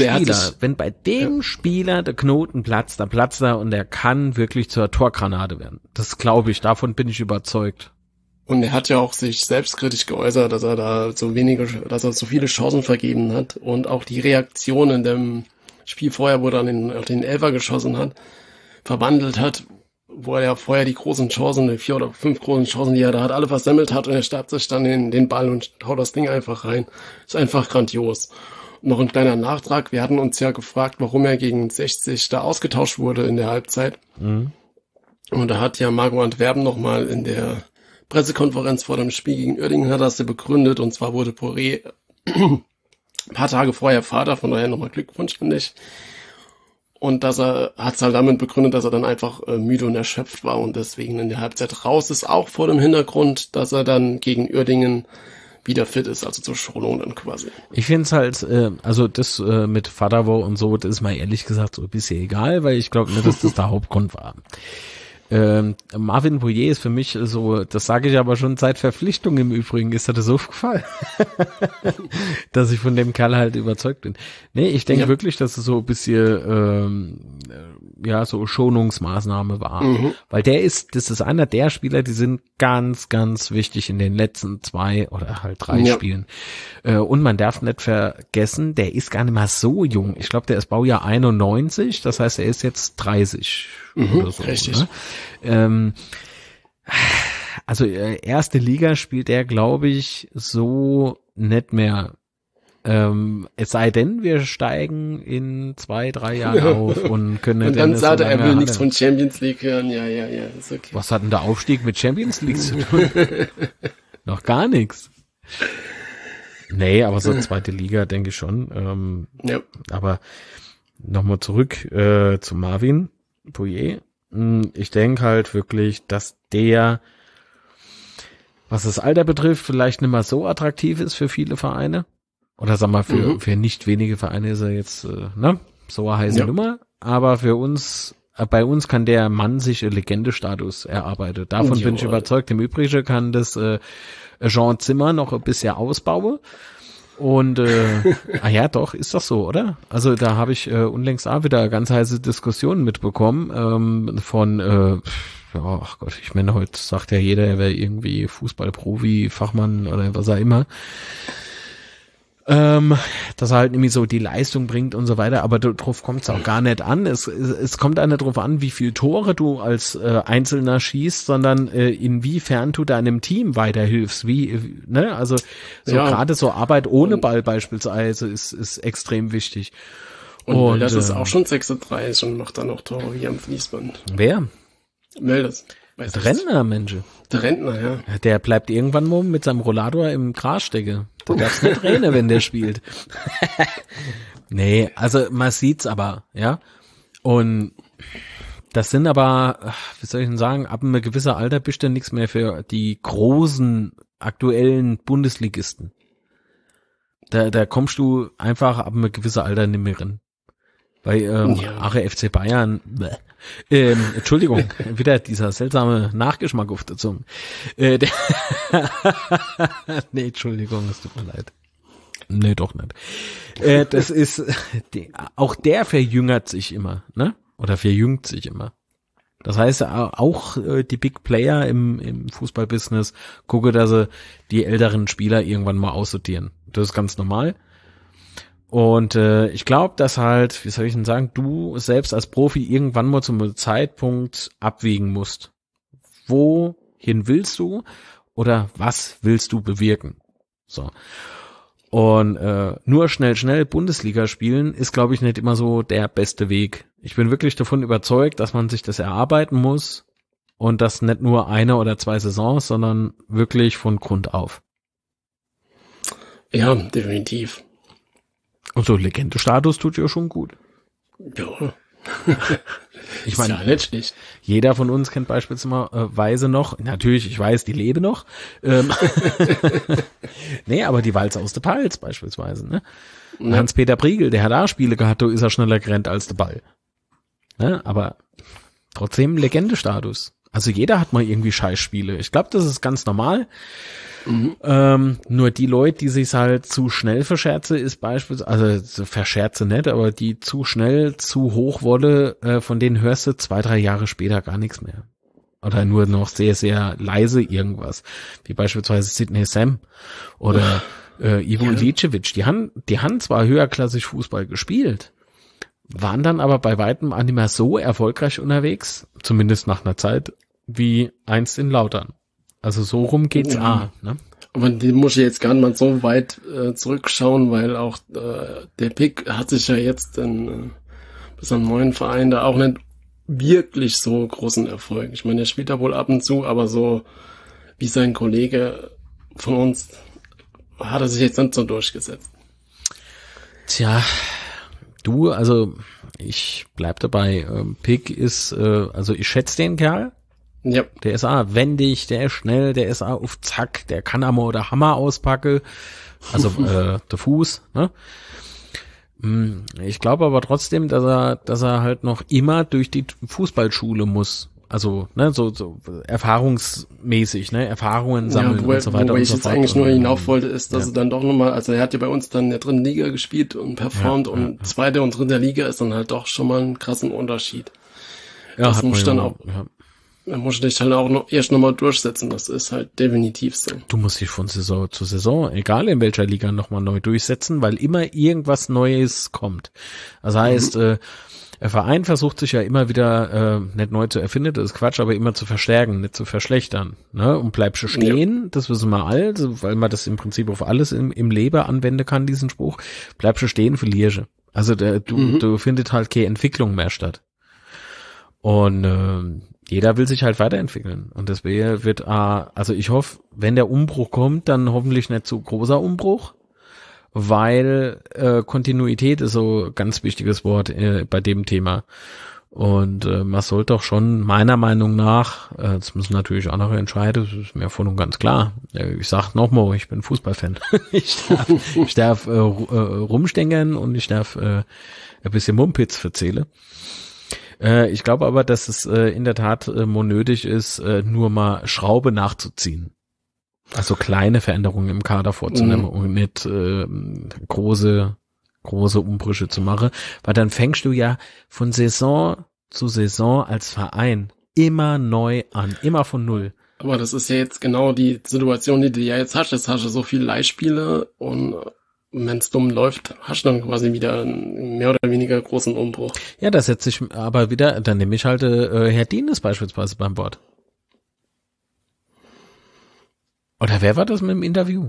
Spieler der Knoten platzt, dann platzt er und er kann wirklich zur Torgranate werden. Das glaube ich, davon bin ich überzeugt. Und er hat ja auch sich selbstkritisch geäußert, dass er da so viele Chancen vergeben hat und auch die Reaktion in dem Spiel vorher, wo er dann auf den Elfer geschossen hat, verwandelt hat, wo er ja vorher die großen Chancen, die 4 oder 5 großen Chancen, die er da hat, alle versemmelt hat und er starrt sich dann in den Ball und haut das Ding einfach rein. Ist einfach grandios. Und noch ein kleiner Nachtrag, wir hatten uns ja gefragt, warum er gegen 60 da ausgetauscht wurde in der Halbzeit. Und da hat ja Marco Antwerpen nochmal in der Pressekonferenz vor dem Spiel gegen Uerdingen hat das begründet, und zwar wurde Poirier ein paar Tage vorher Vater, von daher nochmal Glückwunsch an dich. Und dass er hat es halt damit begründet, dass er dann einfach müde und erschöpft war und deswegen in der Halbzeit raus ist, auch vor dem Hintergrund, dass er dann gegen Uerdingen wieder fit ist, also zur Schonung dann quasi. Ich finde es halt, also das mit Vaterwo und so, das ist mal ehrlich gesagt so ein bisschen egal, weil ich glaube nicht, dass das der Hauptgrund war. Marvin Poirier ist für mich so, das sage ich aber schon seit Verpflichtung im Übrigen, ist das so aufgefallen, dass ich von dem Kerl halt überzeugt bin. Nee, ich denke wirklich, dass es so ein bisschen, so Schonungsmaßnahme war. Weil das ist einer der Spieler, die sind ganz, ganz wichtig in den letzten 2 oder halt 3 Spielen. Und man darf nicht vergessen, der ist gar nicht mal so jung. Ich glaube, der ist Baujahr 91, das heißt, er ist jetzt 30 oder so. Richtig. Ne? Also erste Liga spielt er, glaube ich, so nicht mehr. Es sei denn, wir steigen in 2-3 Jahren auf und können. Und dann sagt er will nichts von Champions League hören. Ja, ist okay. Was hat denn der Aufstieg mit Champions League zu tun? Noch gar nichts. Nee, aber so zweite Liga denke ich schon. Aber nochmal zurück zu Marvin Poirier. Ich denke halt wirklich, dass der, was das Alter betrifft, vielleicht nicht mal so attraktiv ist für viele Vereine. Oder sag mal, für nicht wenige Vereine ist er jetzt so eine heiße Nummer. Aber bei uns kann der Mann sich einen Legendestatus erarbeiten. Davon bin ich überzeugt. Im Übrigen kann das Jean Zimmer noch ein bisschen ausbauen. Und doch, ist das so, oder? Also da habe ich unlängst auch wieder ganz heiße Diskussionen mitbekommen von ach Gott, ich meine, heute sagt ja jeder, er wäre irgendwie Fußballprofi, Fachmann oder was auch immer. Dass er halt irgendwie so die Leistung bringt und so weiter, aber darauf kommt es auch gar nicht an. Es kommt auch nicht darauf an, wie viele Tore du als Einzelner schießt, sondern inwiefern du deinem Team weiterhilfst. Also gerade so Arbeit ohne Ball beispielsweise ist extrem wichtig. Und das ist auch schon 36 und macht dann noch Tore wie am Fließband. Wer? Meldes. Der Rentner, Mensch. Der Rentner, ja. Der bleibt irgendwann mal mit seinem Rollator im Gras stecken. Da darf's nicht rennen, wenn der spielt. Nee, also man sieht's aber, ja. Und das sind aber, wie soll ich denn sagen, ab einem gewissen Alter bist du nichts mehr für die großen aktuellen Bundesligisten. Da kommst du einfach ab einem gewissen Alter nicht mehr rein. Bei Ache FC Bayern, Entschuldigung, wieder dieser seltsame Nachgeschmack auf der Zunge. Nee, Entschuldigung, es tut mir leid. Nee, doch nicht. Das ist, auch der verjüngert sich immer, ne? Oder verjüngt sich immer. Das heißt, auch die Big Player im Fußballbusiness gucken, dass sie die älteren Spieler irgendwann mal aussortieren. Das ist ganz normal. Und ich glaube, dass halt, wie soll ich denn sagen, du selbst als Profi irgendwann mal zum Zeitpunkt abwägen musst. Wohin willst du oder was willst du bewirken? So. Und nur schnell Bundesliga spielen ist, glaube ich, nicht immer so der beste Weg. Ich bin wirklich davon überzeugt, dass man sich das erarbeiten muss und das nicht nur 1 oder 2 Saisons, sondern wirklich von Grund auf. Ja, definitiv. Und so Legendestatus tut ja schon gut. Ja. Ich meine, ja nicht schlecht. Jeder von uns kennt beispielsweise noch, natürlich, ich weiß, die lebe noch, nee, aber die Walze aus der Pals beispielsweise, ne? Ja. Hans-Peter Priegel, der hat da Spiele gehabt, da ist er schneller gerannt als der Ball. Ne? Aber trotzdem Legendestatus. Also jeder hat mal irgendwie Scheißspiele. Ich glaube, das ist ganz normal. Nur die Leute, die sich halt zu schnell verscherze, ist beispielsweise, also verscherze nicht, aber die zu schnell, zu hoch wurde, von denen hörst du 2-3 Jahre später gar nichts mehr. Oder nur noch sehr, sehr leise irgendwas. Wie beispielsweise Sidney Sam oder Ivo Ilicevic. Die haben zwar höherklassig Fußball gespielt, waren dann aber bei weitem auch nicht mehr so erfolgreich unterwegs, zumindest nach einer Zeit, wie einst in Lautern. Also so rum geht's ne? Aber den muss ich jetzt gar nicht mal so weit zurückschauen, weil auch der Pick hat sich ja jetzt bis am neuen Verein da auch nicht wirklich so großen Erfolg. Ich meine, er spielt da wohl ab und zu, aber so wie sein Kollege von uns hat er sich jetzt nicht so durchgesetzt. Tja, also ich bleib dabei. Pick ist, also ich schätze den Kerl. Ja. Der ist wendig, der ist schnell, der ist auf Zack, der kann Hammer oder Hammer auspacken. Also der Fuß, ne? Ich glaube aber trotzdem, dass er halt noch immer durch die Fußballschule muss. Also, ne, so erfahrungsmäßig, ne, Erfahrungen sammeln und so weiter wo und ich so jetzt fort. eigentlich nur hinauf wollte, ist, dass er dann doch nochmal, also er hat ja bei uns dann in der 3. Liga gespielt und performt und 2. und 3. Liga ist dann halt doch schon mal ein krassen Unterschied. Ja, das hat muss man dann auch. Ja. Da musst du dich halt auch erst nochmal durchsetzen. Das ist halt definitiv so. Du musst dich von Saison zu Saison, egal in welcher Liga, nochmal neu durchsetzen, weil immer irgendwas Neues kommt. Das heißt, der Verein versucht sich ja immer wieder, nicht neu zu erfinden, das ist Quatsch, aber immer zu verstärken, nicht zu verschlechtern. Ne? Und bleibst du stehen, das wissen wir alle, weil man das im Prinzip auf alles im Leben anwenden kann, diesen Spruch. Bleibst du stehen, verlierst du. Also du findet halt keine Entwicklung mehr statt. Und jeder will sich halt weiterentwickeln. Und deswegen wird, also ich hoffe, wenn der Umbruch kommt, dann hoffentlich nicht zu großer Umbruch, weil Kontinuität ist so ein ganz wichtiges Wort bei dem Thema. Und man sollte doch schon meiner Meinung nach, das müssen natürlich andere entscheiden, das ist mir voll und ganz klar. Ich sag nochmal, ich bin Fußballfan. ich darf rumstängern und ich darf ein bisschen Mumpitz erzählen. Ich glaube aber, dass es in der Tat nötig ist, nur mal Schraube nachzuziehen. Also kleine Veränderungen im Kader vorzunehmen und nicht große Umbrüche zu machen. Weil dann fängst du ja von Saison zu Saison als Verein immer neu an, immer von Null. Aber das ist ja jetzt genau die Situation, die du ja jetzt hast. Jetzt hast du so viele Leihspiele und wenn es dumm läuft, hast du dann quasi wieder einen mehr oder weniger großen Umbruch. Ja, das setzt sich aber wieder, dann nehme ich halt Herr Dienes beispielsweise beim Bord. Oder wer war das mit dem Interview?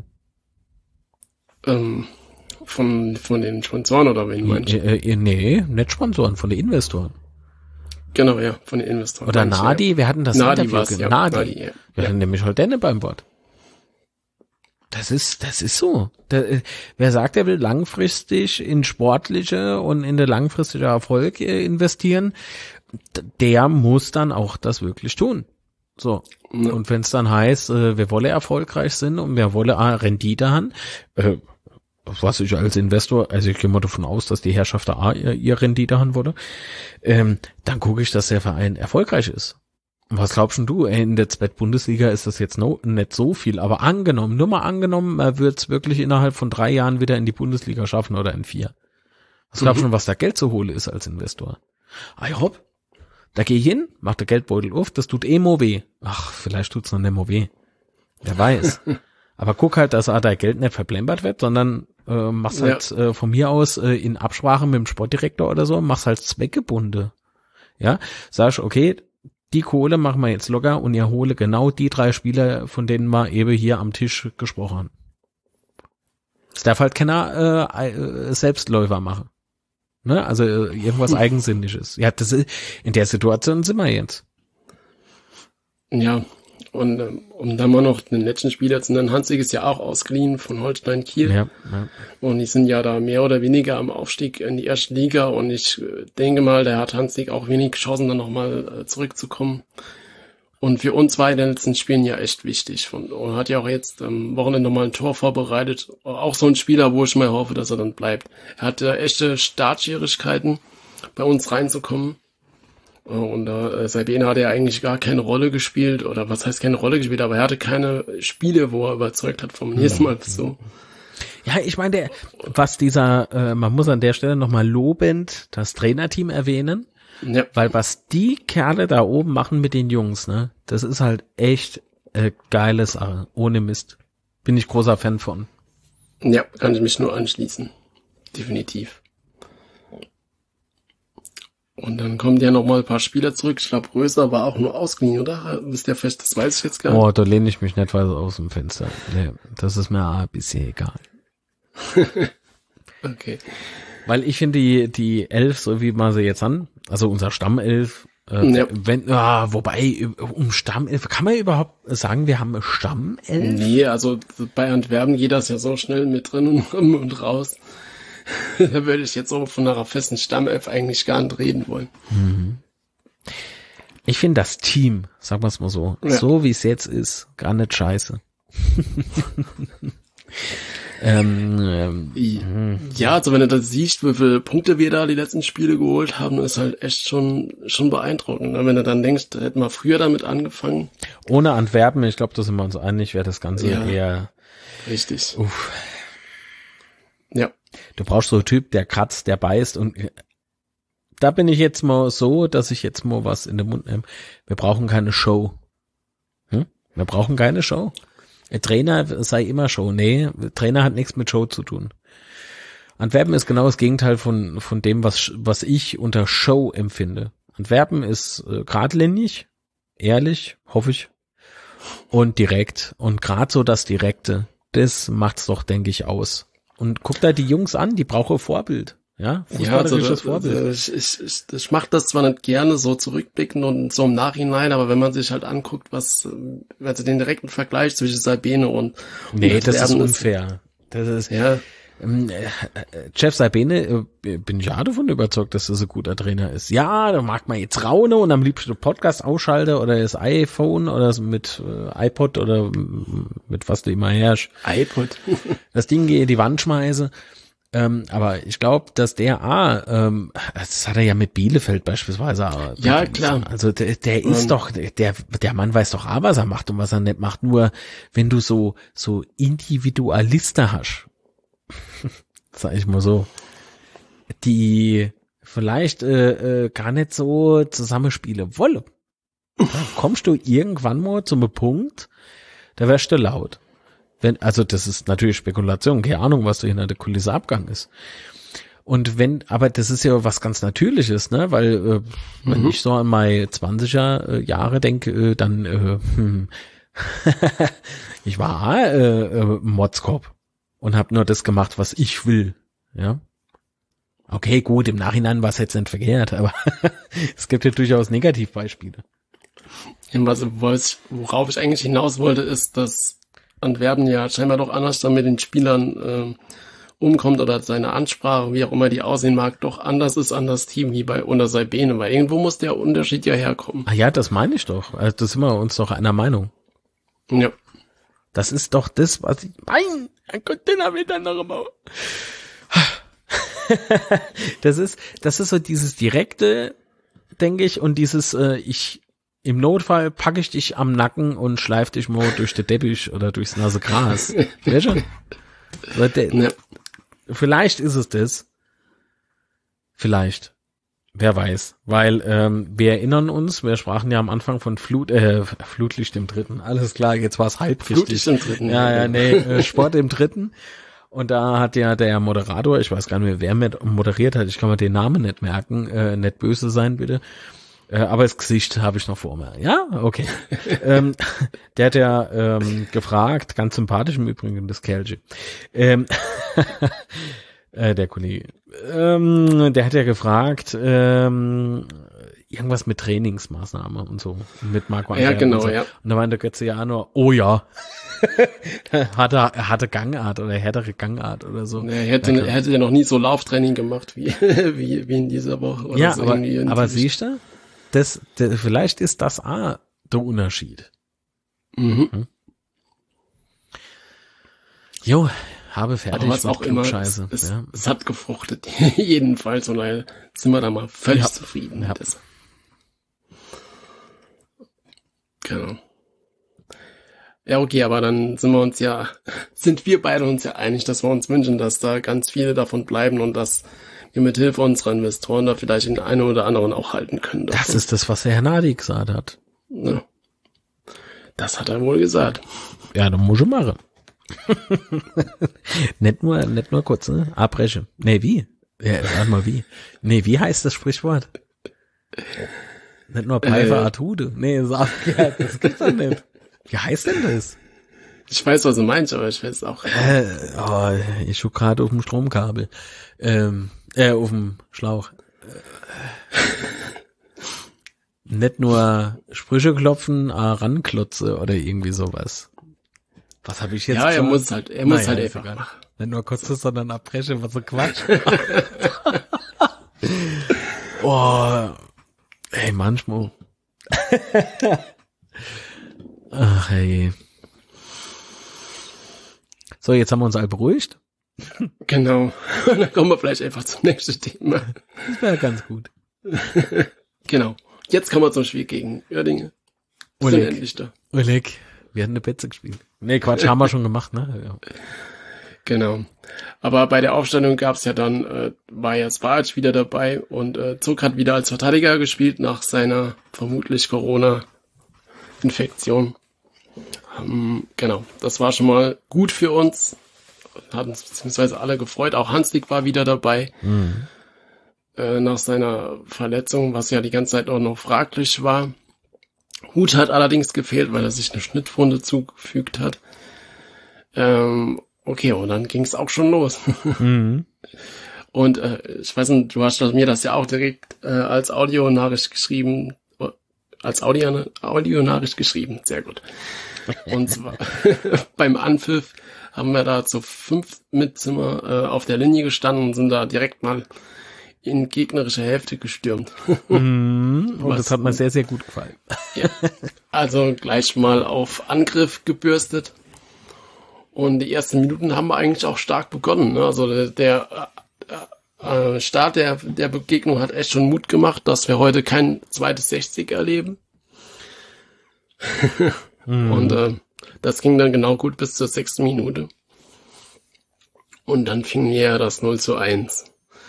Von den Sponsoren oder wen meinst du? Nee, nicht Sponsoren, von den Investoren. Genau, ja, von den Investoren. Oder Nadi, ja. Wir hatten das Nadi Interview. Nadi, Nadi. Ja, dann nehme ich halt Denne beim Bord. Das ist so. Wer sagt, er will langfristig in sportliche und in den langfristigen Erfolg investieren, der muss dann auch das wirklich tun. So. Ja. Und wenn es dann heißt, wir wollen erfolgreich sind und wir wollen Rendite haben, was ich als Investor, also ich gehe mal davon aus, dass die Herrschaft da ihr Rendite haben würde, dann gucke ich, dass der Verein erfolgreich ist. Und was glaubst du? In der Bundesliga ist das jetzt nicht so viel, aber nur mal angenommen, er wird es wirklich innerhalb von 3 Jahren wieder in die Bundesliga schaffen oder in 4. Was glaubst du, was da Geld zu holen ist als Investor? Hopp, da geh ich hin, mach der Geldbeutel auf, das tut mo weh. Ach, vielleicht tut's noch nicht mo weh. Wer weiß. Aber guck halt, dass dein Geld nicht verplempert wird, sondern mach's halt von mir aus in Absprache mit dem Sportdirektor oder so, mach's halt zweckgebunden. Ja, sagst, okay, die Kohle machen wir jetzt locker und ihr hole genau die 3 Spieler, von denen wir eben hier am Tisch gesprochen haben. Es darf halt keiner Selbstläufer machen. Ne? Also irgendwas Eigensinniges. Ja, in der Situation sind wir jetzt. Ja, und um dann mal noch den letzten Spieler zu nennen, Hansig ist ja auch ausgeliehen von Holstein Kiel. Ja. Und die sind ja da mehr oder weniger am Aufstieg in die erste Liga und ich denke mal, der hat Hansig auch wenig Chancen, dann nochmal zurückzukommen. Und für uns war in den letzten Spielen ja echt wichtig. Und hat ja auch jetzt am Wochenende nochmal ein Tor vorbereitet. Auch so ein Spieler, wo ich mal hoffe, dass er dann bleibt. Er hatte echte Startschwierigkeiten, bei uns reinzukommen. Und Sabine hat ja eigentlich gar keine Rolle gespielt, oder was heißt keine Rolle gespielt, aber er hatte keine Spiele, wo er überzeugt hat vom nächsten Mal so. Ja, ich meine, man muss an der Stelle nochmal lobend das Trainerteam erwähnen, weil was die Kerle da oben machen mit den Jungs, ne, das ist halt echt geile Sache, ohne Mist. Bin ich großer Fan von. Ja, kann ich mich nur anschließen. Definitiv. Und dann kommen ja noch mal ein paar Spieler zurück. Ich glaube, Röser war auch nur ausgeliehen, oder? Wisst ihr fest, das weiß ich jetzt gar nicht. Oh, da lehne ich mich nicht weiter aus dem Fenster. Nee, das ist mir ein bisschen egal. Okay. Weil ich finde die 11, so wie man sie jetzt an, also unser Stammelf, wobei, um Stammelf, kann man überhaupt sagen, wir haben eine Stammelf? Nee, also bei Antwerpen geht das ja so schnell mit drin und raus. Da würde ich jetzt so von einer festen Stammelf eigentlich gar nicht reden wollen. Mhm. Ich finde das Team, sagen wir es mal so, so wie es jetzt ist, gar nicht scheiße. Ja, also wenn du das siehst, wie viele Punkte wir da die letzten Spiele geholt haben, ist halt echt schon beeindruckend. Wenn du dann denkst, da hätten wir früher damit angefangen. Ohne Antwerpen, ich glaube, da sind wir uns einig, wäre das Ganze eher... Richtig. Uff. Ja. Du brauchst so einen Typ, der kratzt, der beißt und da bin ich jetzt mal so, dass ich jetzt mal was in den Mund nehme. Wir brauchen keine Show. Wir brauchen keine Show. Der Trainer sei immer Show. Nee, der Trainer hat nichts mit Show zu tun. Antwerpen ist genau das Gegenteil von dem, was ich unter Show empfinde. Antwerpen ist geradlinig, ehrlich, hoffe ich, und direkt. Und gerade so das Direkte, das macht's doch, denke ich, aus. Und guck da die Jungs an, die brauchen Vorbild. Ja, fußballerisches Vorbild. Ich mache das zwar nicht gerne so zurückblicken und so im Nachhinein, aber wenn man sich halt anguckt, also den direkten Vergleich zwischen Sabine und das ist unfair. Das ist Jeff Sabine, bin ich ja davon überzeugt, dass das ein guter Trainer ist. Ja, da mag man jetzt raune und am liebsten den Podcast ausschalten oder das iPhone oder mit iPod oder mit was du immer herrschst. iPod. Das Ding in die Wand schmeiße. Aber ich glaube, dass das hat er ja mit Bielefeld beispielsweise. Ja, klar. Also der ist doch, der Mann weiß doch was er macht und was er nicht macht. Nur wenn du so Individualisten hast, sag ich mal so, die vielleicht gar nicht so zusammenspielen wollen, dann kommst du irgendwann mal zum Punkt, da wirst du laut. Also das ist natürlich Spekulation, keine Ahnung, was da hinter der Kulisse abgegangen ist. Und aber das ist ja was ganz Natürliches, ne, weil wenn ich so an meine 20er Jahre denke, dann ich war Motzkopf und habe nur das gemacht, was ich will, ja. Okay, gut, im Nachhinein war es jetzt nicht verkehrt, aber es gibt ja durchaus Negativbeispiele. Worauf ich eigentlich hinaus wollte, ist, dass Antwerpen ja scheinbar doch anders dann mit den Spielern umkommt oder seine Ansprache, wie auch immer die aussehen mag, doch anders ist an das Team wie unter Sabine, weil irgendwo muss der Unterschied ja herkommen. Ah ja, das meine ich doch. Also das sind wir uns doch einer Meinung. Ja. Das ist doch das, was ich meine. Ein Container wird dann noch immer. Das ist so dieses direkte, denke ich, und dieses, im Notfall packe ich dich am Nacken und schleif dich mal durch den Teppich oder durchs nasse Gras. Weißt du? Ja. Vielleicht ist es das. Vielleicht. Wer weiß. Weil wir erinnern uns, wir sprachen ja am Anfang von Flutlicht im Dritten. Alles klar, jetzt war es halb richtig. Flutlicht im Dritten. Ja, Sport im Dritten. Und da hat ja der Moderator, ich weiß gar nicht mehr, wer moderiert hat, ich kann mir den Namen nicht merken, nicht böse sein, bitte. Aber das Gesicht habe ich noch vor mir. Ja, okay. Der hat ja gefragt, ganz sympathisch im Übrigen, das Kerlchen. Der Kollege. Der hat ja gefragt, irgendwas mit Trainingsmaßnahme und so. Mit Marco Ja, genau, und so. ja. Und da meinte Götze ja nur, oh ja. Er hatte Gangart oder härtere Gangart oder so. Er hätte ja noch nie so Lauftraining gemacht wie in dieser Woche. Oder ja, so aber siehst du, vielleicht ist das der Unterschied. Mhm. Jo, habe fertig. Aber was auch immer, Scheiße. Es hat gefruchtet. Jedenfalls, und daher sind wir da mal völlig zufrieden mit das. Genau. Ja, okay, aber dann sind wir beide uns ja einig, dass wir uns wünschen, dass da ganz viele davon bleiben und dass wir mit Hilfe unserer Investoren da vielleicht den einen oder anderen auch halten können. Davon. Das ist das, was der Herr Nadi gesagt hat. Ja. Das hat er wohl gesagt. Ja, dann muss ich machen. nicht nur kurz, ne? Abbrechen. Nee, wie? Ja, sag mal wie. Nee, wie heißt das Sprichwort? Nicht nur Pfeife Atude. Nee, das gibt's doch nicht. Wie heißt denn das? Ich weiß, was du meinst, aber ich weiß auch. Ich schuck gerade auf dem Stromkabel. Auf dem Schlauch. Nicht nur Sprüche klopfen, ranklotze oder irgendwie sowas. Was habe ich jetzt Ja, gesagt? er muss halt einfach machen. Nicht nur kotze, sondern abbrechen, was so Quatsch. Oh, ey, manchmal. Ach, hey. So, jetzt haben wir uns alle beruhigt. Genau. Und dann kommen wir vielleicht einfach zum nächsten Thema. Das wäre ganz gut. Genau. Jetzt kommen wir zum Spiel gegen Uerdingen. Oleg, wir hatten eine Betze gespielt. Nee, Quatsch, haben wir schon gemacht, ne? Ja. Genau. Aber bei der Aufstellung gab's ja dann, war ja Svajic wieder dabei und Zug hat wieder als Verteidiger gespielt nach seiner vermutlich Corona-Infektion. Genau, das war schon mal gut für uns. Hat uns beziehungsweise alle gefreut. Auch Hanslik war wieder dabei. Nach seiner Verletzung, was ja die ganze Zeit auch noch fraglich war. Hut hat allerdings gefehlt, weil er sich eine Schnittwunde zugefügt hat. Okay, und dann ging es auch schon los. Und ich weiß nicht, du hast mir das ja auch direkt als Audionachricht geschrieben. Als Audionachricht geschrieben, sehr gut. Und zwar beim Anpfiff haben wir da zu 5 Mitzimmer auf der Linie gestanden und sind da direkt mal in gegnerische Hälfte gestürmt. Und das hat mir sehr, sehr gut gefallen. Ja. Also gleich mal auf Angriff gebürstet. Und die ersten Minuten haben wir eigentlich auch stark begonnen. Ne? Also der Start der Begegnung hat echt schon Mut gemacht, dass wir heute kein zweites 60 erleben. Und das ging dann genau gut bis zur 6. Minute. Und dann fing ja das 0:1.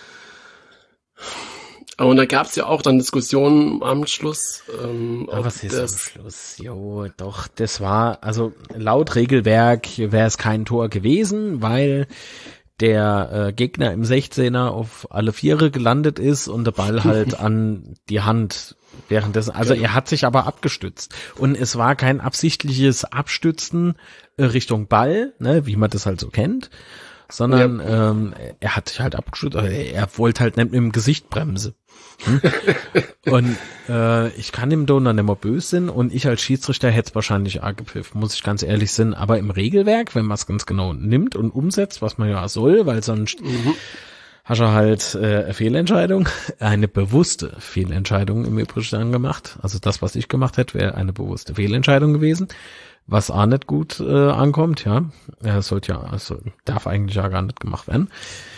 Und da gab es ja auch dann Diskussionen am Schluss. Was ist am Schluss? Jo, doch, das war, also laut Regelwerk wäre es kein Tor gewesen, weil der Gegner im 16er auf alle Viere gelandet ist und der Ball halt an die Hand währenddessen, also er hat sich aber abgestützt und es war kein absichtliches Abstützen Richtung Ball, ne, wie man das halt so kennt, sondern er hat sich halt abgestützt, er wollte halt nicht mit dem Gesicht bremsen. Und ich kann dem Donner nicht mehr böse sein und ich als Schiedsrichter hätte es wahrscheinlich auch gepfiffen, muss ich ganz ehrlich sein, aber im Regelwerk, wenn man es ganz genau nimmt und umsetzt, was man ja soll, weil sonst hast du halt eine Fehlentscheidung, eine bewusste Fehlentscheidung im Übrigen gemacht, also das, was ich gemacht hätte, wäre eine bewusste Fehlentscheidung gewesen, was auch nicht gut ankommt, ja. Es sollte ja, also darf eigentlich ja gar nicht gemacht werden.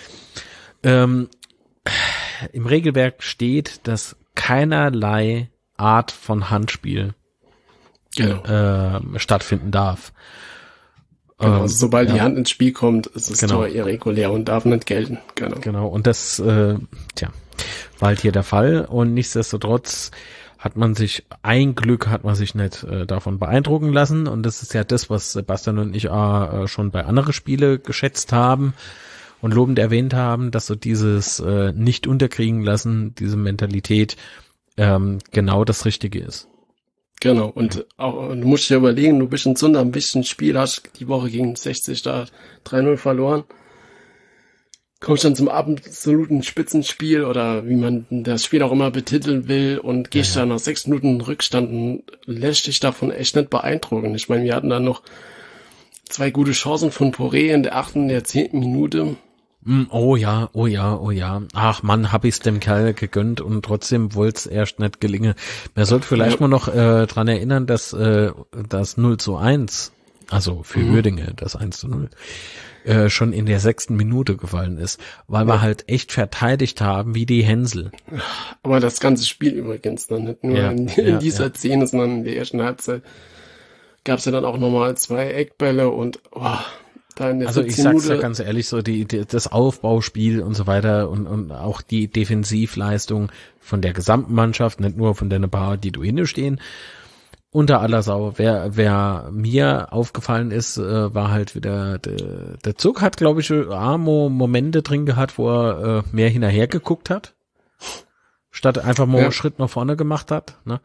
Im Regelwerk steht, dass keinerlei Art von Handspiel stattfinden darf. Genau, also sobald die Hand ins Spiel kommt, ist das Tor irregulär und darf nicht gelten. Genau, und das war halt hier der Fall. Und nichtsdestotrotz hat man sich nicht davon beeindrucken lassen. Und das ist ja das, was Sebastian und ich schon bei anderen Spielen geschätzt haben und lobend erwähnt haben, dass so dieses nicht unterkriegen lassen, diese Mentalität genau das Richtige ist. Genau, und auch, du musst dir überlegen, du bist in so einem wichtigen Spiel, hast die Woche gegen 60 da 3-0 verloren, kommst dann zum absoluten Spitzenspiel oder wie man das Spiel auch immer betiteln will und gehst dann nach 6 Minuten Rückstand und lässt dich davon echt nicht beeindrucken. Ich meine, wir hatten dann noch 2 gute Chancen von Poré in der 8. und der 10. Minute. Oh ja. Ach Mann, hab ich's dem Kerl gegönnt und trotzdem wollt's erst nicht gelingen. Man sollte vielleicht mal noch dran erinnern, dass das 0:1, also für Uerdingen das 1:0, schon in der 6. Minute gefallen ist, weil wir halt echt verteidigt haben wie die Hänsel. Aber das ganze Spiel übrigens dann nicht nur in dieser Szene, sondern in der ersten Halbzeit gab's ja dann auch nochmal 2 Eckbälle und also ich sag's ja ganz ehrlich, so das Aufbauspiel und so weiter und auch die Defensivleistung von der gesamten Mannschaft, nicht nur von den paar, die du stehen, unter aller Sau. Wer mir aufgefallen ist, war halt wieder, der Zug hat, glaube ich, Momente drin gehabt, wo er mehr hinterher geguckt hat, statt einfach mal einen Schritt nach vorne gemacht hat, ne?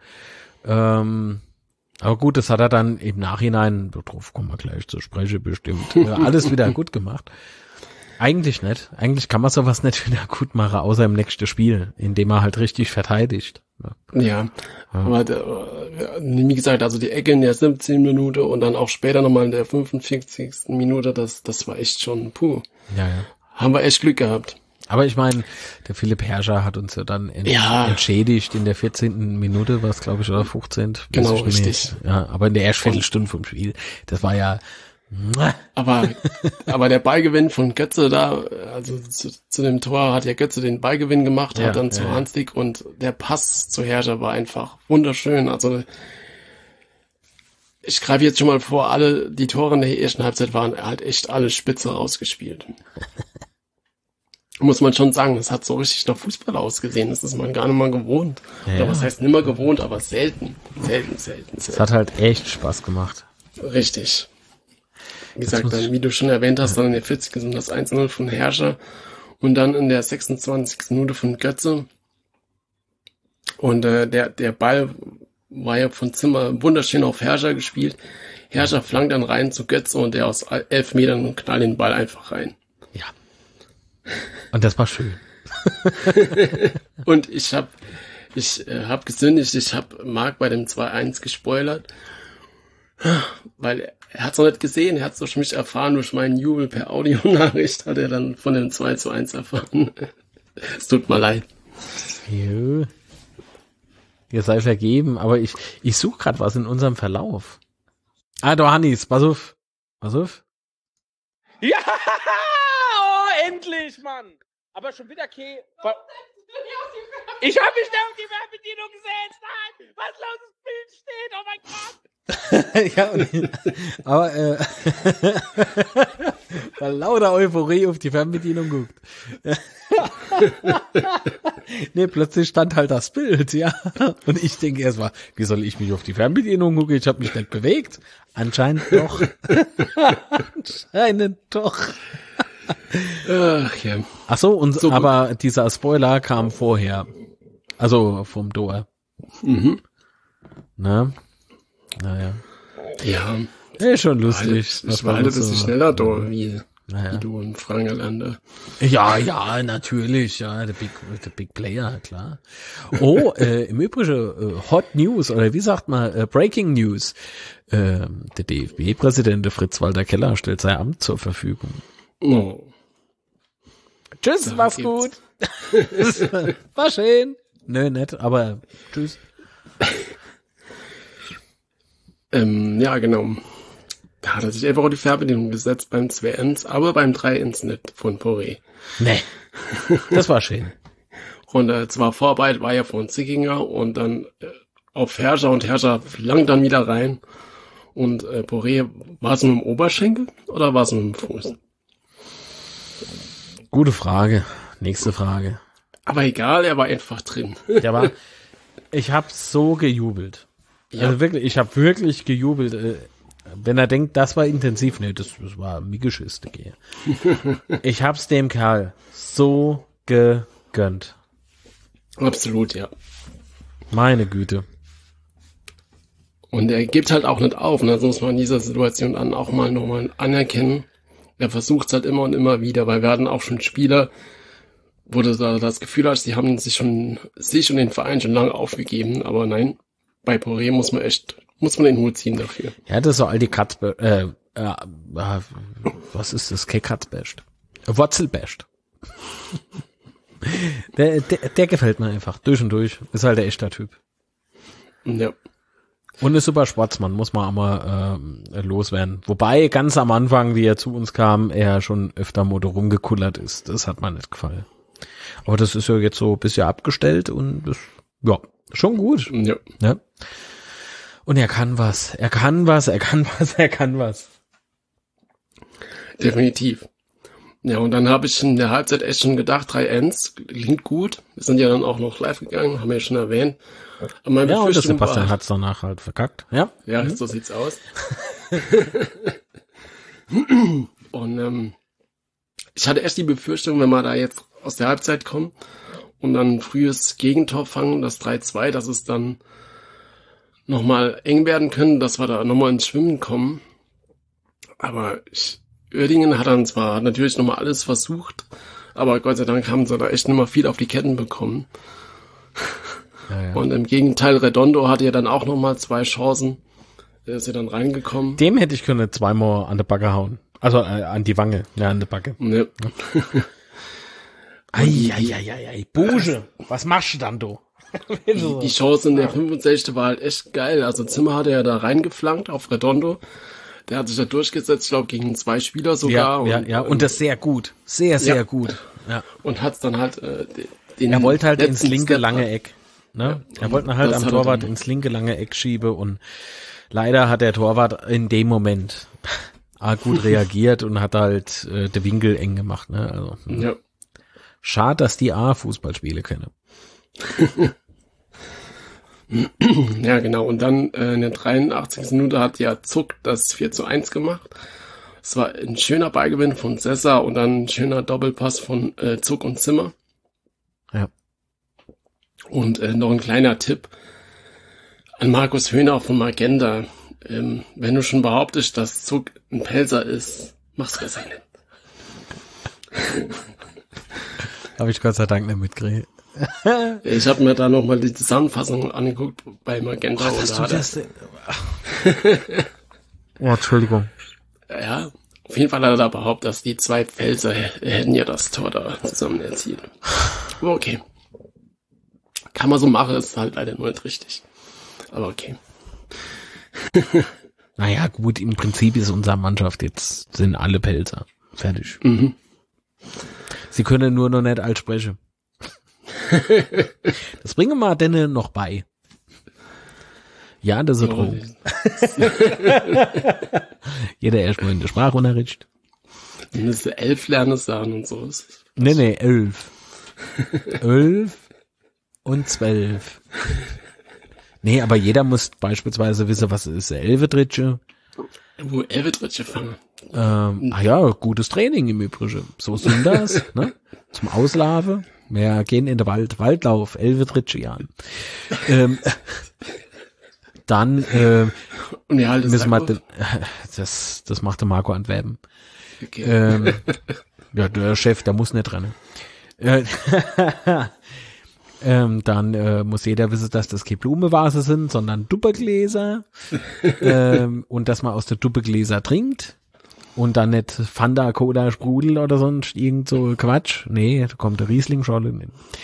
Aber gut, das hat er dann im Nachhinein, darauf kommen wir gleich zu sprechen, bestimmt, alles wieder gut gemacht. Eigentlich nicht. Eigentlich kann man sowas nicht wieder gut machen, außer im nächsten Spiel, indem er halt richtig verteidigt. Ja. Aber wie gesagt, also die Ecke in der 17. Minute und dann auch später nochmal in der 45. Minute, das war echt schon Ja. Haben wir echt Glück gehabt. Aber ich meine, der Philipp Herrscher hat uns ja dann entschädigt in der 14. Minute, was glaube ich, oder 15. Genau, richtig. Ja, aber in der ersten Viertelstunde vom Spiel, das war ja... Aber der Ballgewinn von Götze da, also zu dem Tor hat ja Götze den Ballgewinn gemacht, hat dann zu Hanslik und der Pass zu Herrscher war einfach wunderschön. Also ich greife jetzt schon mal vor, die Tore in der ersten Halbzeit waren halt echt alle spitze rausgespielt. Muss man schon sagen, das hat so richtig nach Fußball ausgesehen. Das ist man gar nicht mal gewohnt. Ja. Oder was heißt nicht mehr gewohnt, aber selten. Es hat halt echt Spaß gemacht. Richtig. Wie gesagt, dann, wie du schon erwähnt hast, dann in der 40. sind das 1:0 von Herrscher und dann in der 26. Minute von Götze. Und der Ball war ja von Zimmer wunderschön auf Herrscher gespielt. Herrscher flankt dann rein zu Götze und der aus 11 Metern und knallt den Ball einfach rein. Ja. Und das war schön. Und ich hab gesündigt, ich hab Marc bei dem 2:1 gespoilert, weil er hat's noch nicht gesehen, er hat's durch mich erfahren, durch meinen Jubel per Audionachricht hat er dann von dem 2:1 erfahren. Es tut mir leid. Jo. Ihr seid vergeben, aber ich suche gerade was in unserem Verlauf. Du Hannis, pass auf. Ja! Oh, endlich, Mann! Aber schon wieder Key. Ich habe mich da auf die Fernbedienung gesetzt. Nein! Was lautes Bild steht. Oh mein Gott! Ja, aber weil lauter Euphorie auf die Fernbedienung guckt. Nee, plötzlich stand halt das Bild, ja. Und ich denke erstmal, wie soll ich mich auf die Fernbedienung gucken? Ich habe mich nicht bewegt. Anscheinend doch. Ach ja. Ach so, aber dieser Spoiler kam vorher. Also vom Doer. Mhm. Na? Naja. Ja. Ja, schon lustig. Ich war halt ein bisschen schneller da, wie du in Frangelande. Ja, natürlich. Ja, der Big Player, klar. Oh, im Übrigen, Hot News, oder wie sagt man, Breaking News. Der DFB-Präsident Fritz-Walter Keller stellt sein Amt zur Verfügung. Oh. Tschüss, Da mach's geht's. gut. War schön. Nö, nett, aber tschüss. Ja, genau. Da hat er sich einfach auf die Fernbedienung gesetzt beim 2-1, aber beim 3-1 nicht von Poré. Nee, das war schön. Und zwar Vorarbeit war ja von Zickinger und dann auf Herrscher und Herrscher langt dann wieder rein. Und Poré, war es mit dem Oberschenkel oder war es mit dem Fuß? Gute Frage. Nächste Frage. Aber egal, er war einfach drin. Ich habe so gejubelt. Ja. Also wirklich, ich habe wirklich gejubelt. Wenn er denkt, das war intensiv, nee, das war mir Geschichte. Ich hab's dem Kerl so gegönnt. Absolut, ja. Meine Güte. Und er gibt halt auch nicht auf, ne? Das muss man in dieser Situation dann auch mal nochmal anerkennen. Er versucht es halt immer und immer wieder, weil wir hatten auch schon Spieler, wo du da das Gefühl hast, die haben sich und den Verein schon lange aufgegeben, aber nein, bei Poré muss man den Hut ziehen dafür. Ja, das ist so all die was ist das? Katzbest. Wurzelbest. Der gefällt mir einfach. Durch und durch. Ist halt der echte Typ. Ja. Und ist super Sportsmann, muss man auch mal loswerden. Wobei ganz am Anfang, wie er zu uns kam, er schon öfter Motor rumgekullert ist. Das hat mir nicht gefallen. Aber das ist ja jetzt so ein bisschen abgestellt und das, ja, schon gut. Ja. Ja. Und er kann was. Definitiv. Ja, und dann habe ich in der Halbzeit echt schon gedacht, 3-1 klingt gut. Wir sind ja dann auch noch live gegangen, haben wir ja schon erwähnt. Aber meine Ja, und der Befürchtung Sebastian war, hat's danach halt verkackt. Ja. ja, so sieht's aus. Und ich hatte erst die Befürchtung, wenn wir da jetzt aus der Halbzeit kommen und dann ein frühes Gegentor fangen, das 3-2, dass es dann nochmal eng werden können, dass wir da nochmal ins Schwimmen kommen. Aber Uerdingen hat dann zwar natürlich nochmal alles versucht, aber Gott sei Dank haben sie da echt nochmal viel auf die Ketten bekommen. Ja. Und im Gegenteil, Redondo hatte ja dann auch nochmal 2 Chancen. Der ist ja dann reingekommen. Dem hätte ich können zweimal an der Backe hauen. Also an die Wange, ja, an der Backe. Ne. Ei, Buge, was machst du dann, du? Die Chance in der 65. war halt echt geil. Also Zimmer hatte ja da reingeflankt auf Redondo. Der hat sich da durchgesetzt, ich glaube, gegen 2 Spieler sogar. Ja, und das sehr gut. Sehr gut. Ja. Und hat's dann halt den Er wollte halt ins letzten linke Step lange ab. Eck. Ne? Ja, Er wollte halt das am hat er Torwart dann- ins linke lange Eck schiebe und leider hat der Torwart in dem Moment gut reagiert und hat halt den Winkel eng gemacht. Ne? Also, Ja. schade, dass die Fußballspiele kennen. Ja, genau. Und dann in der 83. Minute hat ja Zuck das 4-1 gemacht. Es war ein schöner Beigewinn von Sessa und dann ein schöner Doppelpass von Zuck und Zimmer. Ja. Und noch ein kleiner Tipp an Markus Höhner von Magenta. Wenn du schon behauptest, dass Zuck ein Pelzer ist, mach's besser nicht. Habe ich Gott sei Dank nicht mitgekriegt. Ich habe mir da nochmal die Zusammenfassung angeguckt bei Magenta. Und da hat Oh, Entschuldigung. ja, auf jeden Fall hat er da behauptet, dass die 2 Pfälzer hätten ja das Tor da zusammen erzielt. Aber okay. Kann man so machen, ist halt leider nur nicht richtig. Aber okay. Naja, gut, im Prinzip ist unsere Mannschaft jetzt, sind alle Pelzer. Fertig. Mhm. Sie können nur noch nicht alt sprechen. Das bringen wir denen noch bei. Ja, das ist Oh, Drohung. Jeder erstmal in der Sprachunterricht. die müsste 11 lernen sagen und so. Nee, 11. 11 und 12. Nee, aber jeder muss beispielsweise wissen, was ist eine Elfedritsche. Wo 11 Dritte fangen. Ja, gutes Training im Übrigen. So sind das, ne? Zum Auslaufen. Wir gehen in den Waldlauf, 11 Dritsche Jahren. Dann Und wie halt müssen wir das macht der Marco Antwerpen. okay. Ja, der Chef, der muss nicht rennen. Dann muss jeder wissen, dass das keine Blumevase sind, sondern Duppegläser. Und dass man aus der Duppegläser trinkt. Und dann nicht Fanta, Cola, Sprudel oder sonst irgend so Quatsch. Nee, da kommt der Riesling-Scholle.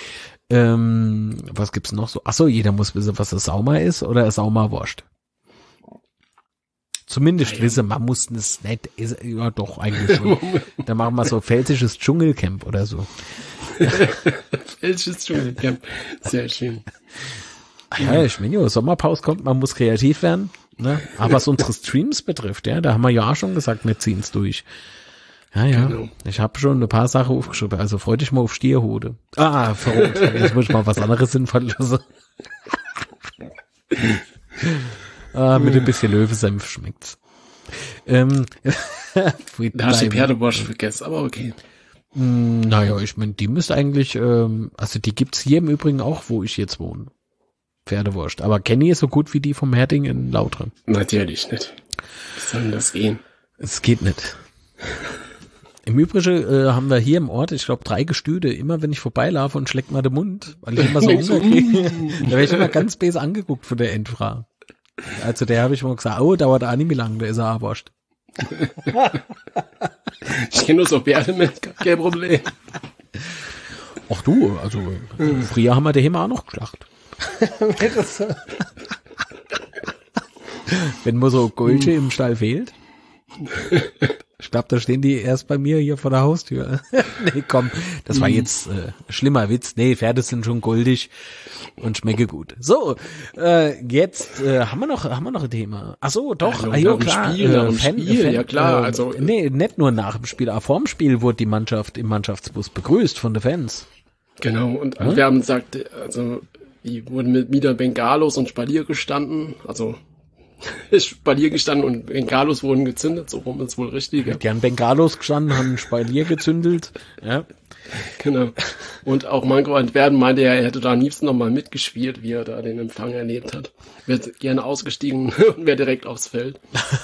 Was gibt's noch so? Ach so, jeder muss wissen, was das Sauma ist oder Sauma-Wurst. zumindest wissen, man muss es nicht, ja doch, eigentlich schon. Da machen wir so pfälzisches Dschungelcamp oder so. Pfälzisches Dschungelcamp, sehr schön. Ja, ich meine, Sommerpause kommt, man muss kreativ werden, ne? Aber was unsere Streams betrifft, ja, da haben wir ja auch schon gesagt, wir ziehen's durch. Ja, Genau. ich habe schon ein paar Sachen aufgeschrieben, also freu dich mal auf Stierhude. Verrückt, jetzt muss ich mal was anderes sinnvoll lassen. Mit ein bisschen Löwensenf schmeckt's. Da hast du die Pferdewurst vergessen, aber okay. Naja, ich meine, die müsste eigentlich, also die gibt's hier im Übrigen auch, wo ich jetzt wohne. Pferdewurst. Aber Kenny ist so gut wie die vom Herding in Lautre. Natürlich nicht. Wie soll denn das gehen? Es geht nicht. Im Übrigen haben wir hier im Ort, ich glaube, 3 Gestüde. Immer wenn ich vorbeilaufe und schlägt mal den Mund, weil ich immer so Hunger kriege, da werde ich immer ganz böse angeguckt von der Endfrau. Also der habe ich mal gesagt, oh, dauert auch nicht mehr lang, der ist ja Wurst. Ich kenne nur so Pferdemilch, kein Problem. Ach du, also früher haben wir daheim auch noch geschlacht. Wenn man so Goldsche im Stall fehlt. Ich glaube, da stehen die erst bei mir hier vor der Haustür. Nee, komm, das war jetzt schlimmer Witz. Nee, Pferde sind schon goldig und schmecke gut. So, jetzt haben wir noch ein Thema. Ach so, doch. Ja, Klar. Spiel, ja klar. Also nee, nicht nur nach dem Spiel, auch vorm Spiel wurde die Mannschaft im Mannschaftsbus begrüßt von den Fans. Genau, und wir haben gesagt, also die wurden mit wieder Bengalos und Spalier gestanden, also Spalier gestanden und Bengalos wurden gezündet, so rum ist wohl richtig. Ja. Die haben Bengalos gestanden, haben Spalier gezündelt, ja. Genau. Und auch Manko Antwerpen meinte, er hätte da am liebsten nochmal mitgespielt, wie er da den Empfang erlebt hat. Wäre gerne ausgestiegen und wäre direkt aufs Feld.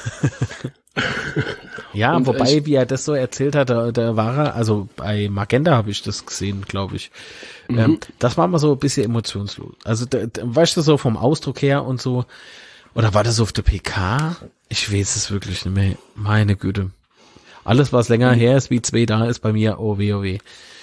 Ja, und wobei, wie er das so erzählt hat, da war er, also bei Magenta habe ich das gesehen, glaube ich. Das war mal so ein bisschen emotionslos. Also, weißt du, so vom Ausdruck her und so, oder war das auf der PK? Ich weiß es wirklich nicht mehr. Meine Güte. Alles, was länger her ist, wie 2 da ist bei mir, oh weh, oh weh.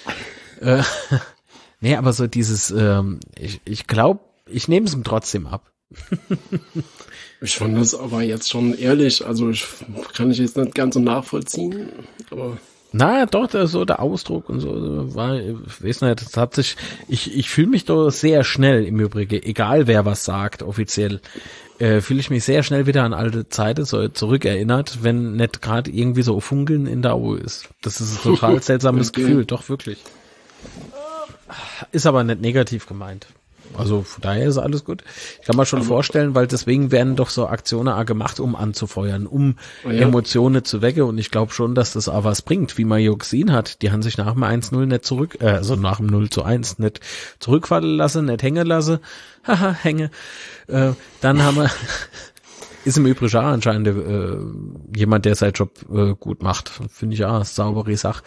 Nee, aber so dieses, ich glaube, ich nehme es ihm trotzdem ab. Ich fand das aber jetzt schon ehrlich, also kann ich jetzt nicht ganz so nachvollziehen, aber... Na, doch, so der Ausdruck und so war, ich weiß nicht, das hat sich, ich fühle mich doch sehr schnell im Übrigen, egal wer was sagt, offiziell, fühle ich mich sehr schnell wieder an alte Zeiten so zurückerinnert, wenn nicht gerade irgendwie so Funkeln in der Auge ist. Das ist ein total seltsames Gefühl, doch wirklich. Ist aber nicht negativ gemeint. Also von daher ist alles gut. Ich kann mir schon vorstellen, weil deswegen werden doch so Aktionen auch gemacht, um anzufeuern, um Emotionen zu wecken. Und ich glaube schon, dass das auch was bringt, wie man ja gesehen hat. Die haben sich nach dem 1-0 nicht zurück, also nach dem 0-1 nicht zurückfallen lassen, nicht hängen lassen. Haha, hänge. Dann haben wir, ist im Übrigen auch anscheinend jemand, der seinen Job gut macht. Finde ich auch eine saubere Sache.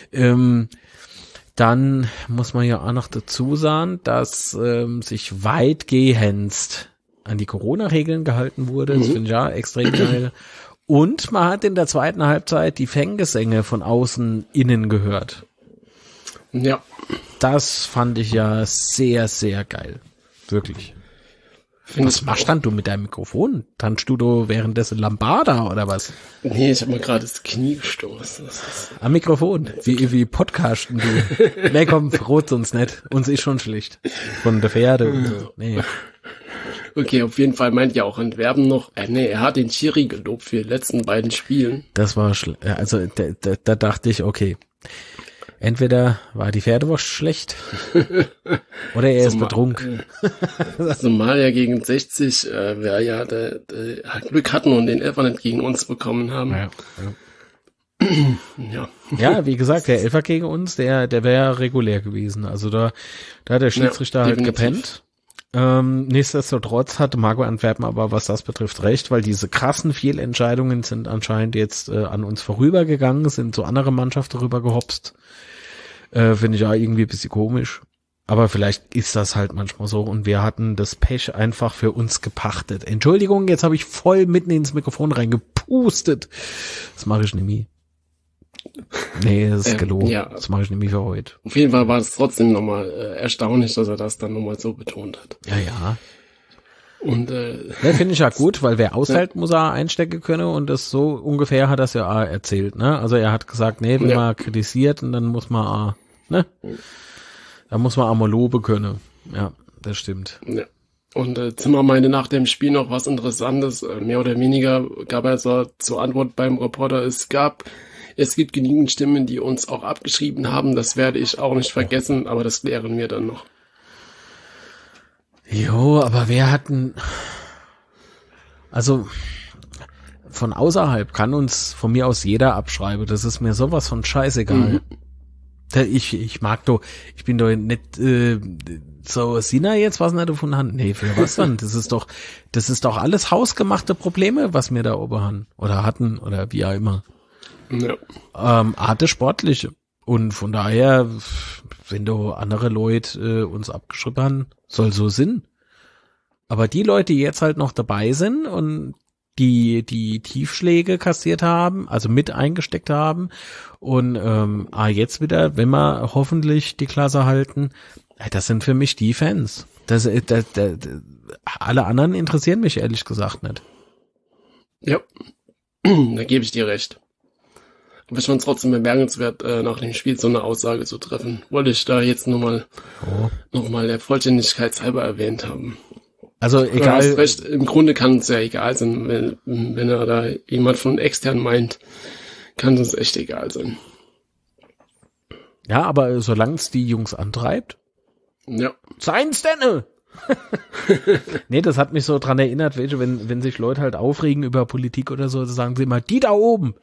Dann muss man ja auch noch dazu sagen, dass sich weitgehend an die Corona-Regeln gehalten wurde. Das finde ich ja extrem geil. Und man hat in der zweiten Halbzeit die Fangesänge von außen innen gehört. Ja. Das fand ich ja sehr, sehr geil. Wirklich. Was machst dann du mit deinem Mikrofon? Tanzt du währenddessen Lambada oder was? Nee, ich habe mir gerade das Knie gestoßen. Am Mikrofon? Wie podcasten du? Nee, komm, verrot uns nicht. Uns ist schon schlecht. Von der Pferde und so. Nee. Okay, auf jeden Fall meint ja auch Antwerpen noch, er hat den Schiri gelobt für die letzten beiden Spielen. Das war also da dachte ich, okay. Entweder war die Pferdewurst schlecht oder er ist betrunken. Somalia gegen 60, wer ja der Glück hatten und den Elfer nicht gegen uns bekommen haben. Ja, wie gesagt, der Elfer gegen uns, der wäre regulär gewesen. Also da hat der Schiedsrichter halt gepennt. Nichtsdestotrotz hatte Manko Antwerpen aber, was das betrifft, recht, weil diese krassen Fehlentscheidungen sind anscheinend jetzt an uns vorübergegangen, sind zu anderen Mannschaften rübergehopst. Finde ich auch irgendwie ein bisschen komisch. Aber vielleicht ist das halt manchmal so und wir hatten das Pech einfach für uns gepachtet. Entschuldigung, jetzt habe ich voll mitten ins Mikrofon reingepustet. Das mache ich nicht mehr. Nee, das ist gelogen. Ja. Das mache ich nicht mehr für heute. Auf jeden Fall war es trotzdem nochmal erstaunlich, dass er das dann nochmal so betont hat. Ja. Und finde ich ja gut, weil wer aushält, muss er einstecken können und das so ungefähr hat er es ja erzählt, ne? Also er hat gesagt, nee, wenn man kritisiert und dann muss man, ne? Da muss man einmal loben können. Ja, das stimmt. Ja. Und Zimmer meinte nach dem Spiel noch was Interessantes, mehr oder weniger gab er so zur Antwort beim Reporter, es gibt genügend Stimmen, die uns auch abgeschrieben haben, das werde ich auch nicht vergessen, aber das klären wir dann noch. Jo, aber wer hat also von außerhalb kann uns von mir aus jeder abschreiben, das ist mir sowas von scheißegal. Ich bin doch nicht so, Sina jetzt was nicht davon haben. Nee, für was dann? Das ist doch alles hausgemachte Probleme, was wir da oben haben oder hatten oder wie auch immer. Ja. Arte sportliche. Und von daher, wenn du andere Leute uns abgeschrieben haben, soll so sein. Aber die Leute, die jetzt halt noch dabei sind und die Tiefschläge kassiert haben, also mit eingesteckt haben und jetzt wieder, wenn wir hoffentlich die Klasse halten, das sind für mich die Fans. Alle anderen interessieren mich ehrlich gesagt nicht. Ja, da gebe ich dir recht. Aber ich fand es trotzdem bemerkenswert, nach dem Spiel so eine Aussage zu treffen. Wollte ich da jetzt nochmal der Vollständigkeit halber erwähnt haben. Also egal. Du hast recht, im Grunde kann es ja egal sein, wenn er da jemand von extern meint, kann es echt egal sein. Ja, aber solange es die Jungs antreibt. Ja. Sein's denn? Nee, das hat mich so dran erinnert, wenn sich Leute halt aufregen über Politik oder so, sagen sie immer, die da oben.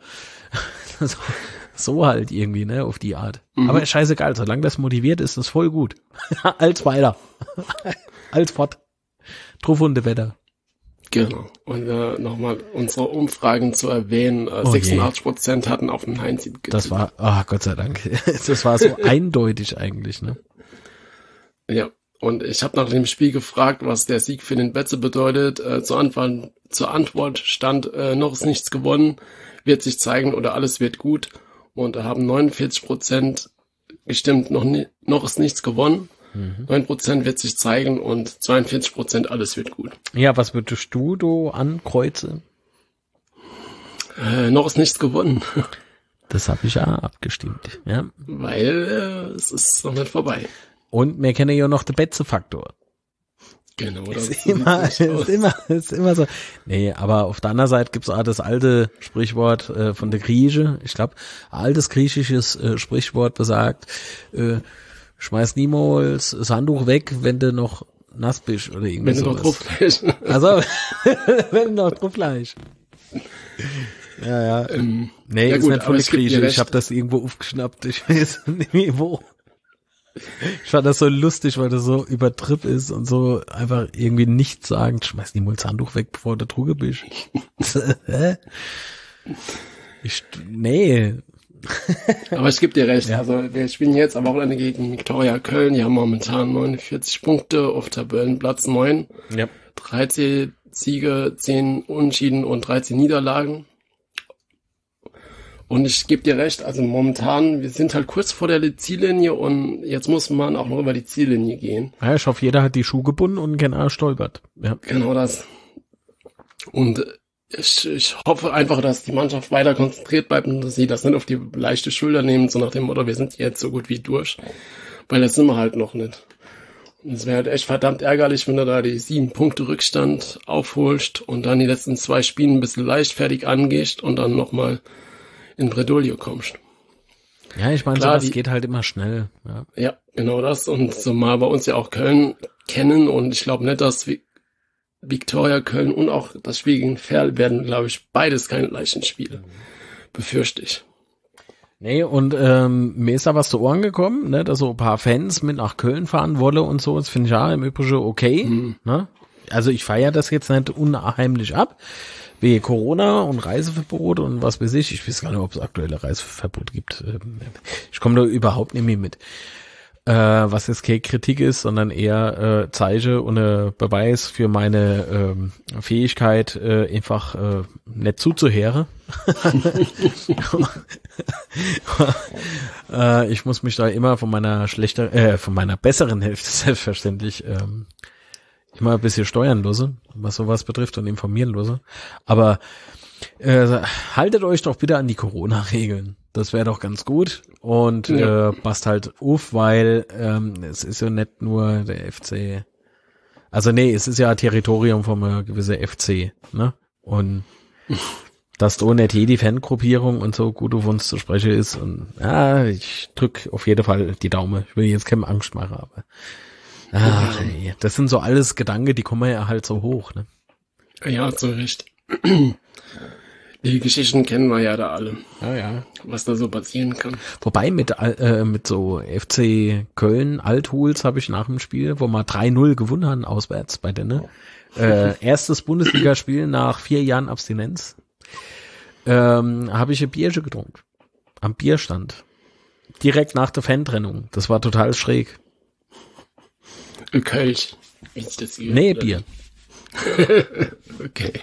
So halt irgendwie, ne, auf die Art. Aber scheißegal, solange das motiviert ist, ist voll gut. Als weiter. Als fort. Trufunde Wetter. Genau. Und nochmal unsere Umfragen zu erwähnen, 86% hatten auf den Heinz getippt. Das war, Gott sei Dank. Das war so eindeutig eigentlich, ne? Ja. Und ich habe nach dem Spiel gefragt, was der Sieg für den Betze bedeutet. Zur Antwort stand, noch ist nichts gewonnen, wird sich zeigen oder alles wird gut. Und da haben 49% gestimmt, noch ist nichts gewonnen. 9% wird sich zeigen und 42% alles wird gut. Ja, was würdest du ankreuzen? Noch ist nichts gewonnen. Das habe ich ja abgestimmt, ja. Weil es ist noch nicht vorbei. Und wir kennen ja noch den Betze-Faktor. Genau, das ist immer so. Nee, aber auf der anderen Seite gibt's auch das alte Sprichwort von der Grieche. Ich glaube, altes griechisches Sprichwort besagt, schmeiß niemals das Handtuch weg, wenn du noch nass bist oder irgendwas. Wenn du noch drauf gleich. Also, wenn du noch drauf gleich. Ja. Nee, ja ist gut, nicht voll Grieche. Ich habe das irgendwo aufgeschnappt. Ich weiß nicht mehr wo. Ich fand das so lustig, weil das so übertrieben ist und so einfach irgendwie nichts sagen. Schmeiß niemals das Handtuch weg, bevor du Truge bist. Nee. Aber ich gebe dir recht. Ja. Also wir spielen jetzt am Wochenende gegen Viktoria Köln. Die haben momentan 49 Punkte auf Tabellenplatz 9. Ja. 13 Siege, 10 Unentschieden und 13 Niederlagen. Und ich gebe dir recht, also momentan, wir sind halt kurz vor der Ziellinie und jetzt muss man auch noch über die Ziellinie gehen. Ja, ich hoffe, jeder hat die Schuhe gebunden und keiner stolpert. Ja. Genau das. Und ich hoffe einfach, dass die Mannschaft weiter konzentriert bleibt und dass sie das nicht auf die leichte Schulter nehmen, so nach dem Motto, wir sind jetzt so gut wie durch. Weil das sind wir halt noch nicht. Und es wäre halt echt verdammt ärgerlich, wenn du da die 7 Punkte Rückstand aufholst und dann die letzten 2 Spiele ein bisschen leichtfertig angehst und dann nochmal in Bredouille kommst. Ja, ich meine, sowas geht halt immer schnell. Ja, genau das. Und zumal bei uns ja auch Köln kennen und ich glaube nicht, dass Viktoria Köln und auch das Spiel gegen Ferl werden, glaube ich, beides keine leichten Spiele. Befürchte ich. Nee, und mir ist da was zu Ohren gekommen, ne, dass so ein paar Fans mit nach Köln fahren wollen und so. Das finde ich ja im Übrigen okay. Ne? Also ich feiere das jetzt nicht unheimlich ab. Wie Corona und Reiseverbot und was weiß ich. Ich weiß gar nicht, ob es aktuelle Reiseverbot gibt. Ich komme da überhaupt nicht mehr mit. Was jetzt keine Kritik ist, sondern eher Zeichen und Beweis für meine Fähigkeit, einfach nicht zuzuhören. Ich muss mich da immer von meiner besseren Hälfte selbstverständlich immer ein bisschen steuernlose, was sowas betrifft und informierenlose. Aber haltet euch doch bitte an die Corona-Regeln. Das wäre doch ganz gut. Und passt halt auf, weil es ist ja nicht nur der FC. Also nee, es ist ja Territorium von einer gewissen FC, ne? Und dass da nicht jede Fangruppierung und so gut auf uns zu sprechen ist. Und ja, ich drück auf jeden Fall die Daumen. Ich will jetzt keine Angst machen, aber ey, das sind so alles Gedanken, die kommen ja halt so hoch, ne? Ja, zu Recht. Die Geschichten kennen wir ja da alle. Ja. Was da so passieren kann. Wobei mit so FC Köln Althuls habe ich nach dem Spiel, wo wir 3-0 gewonnen haben, auswärts bei denen. Erstes Bundesligaspiel nach 4 Jahren Abstinenz. Habe ich ein Bierchen getrunken. Am Bierstand. Direkt nach der Fantrennung. Das war total schräg. Kölsch. Ist das hier? Nee, Bier. Okay.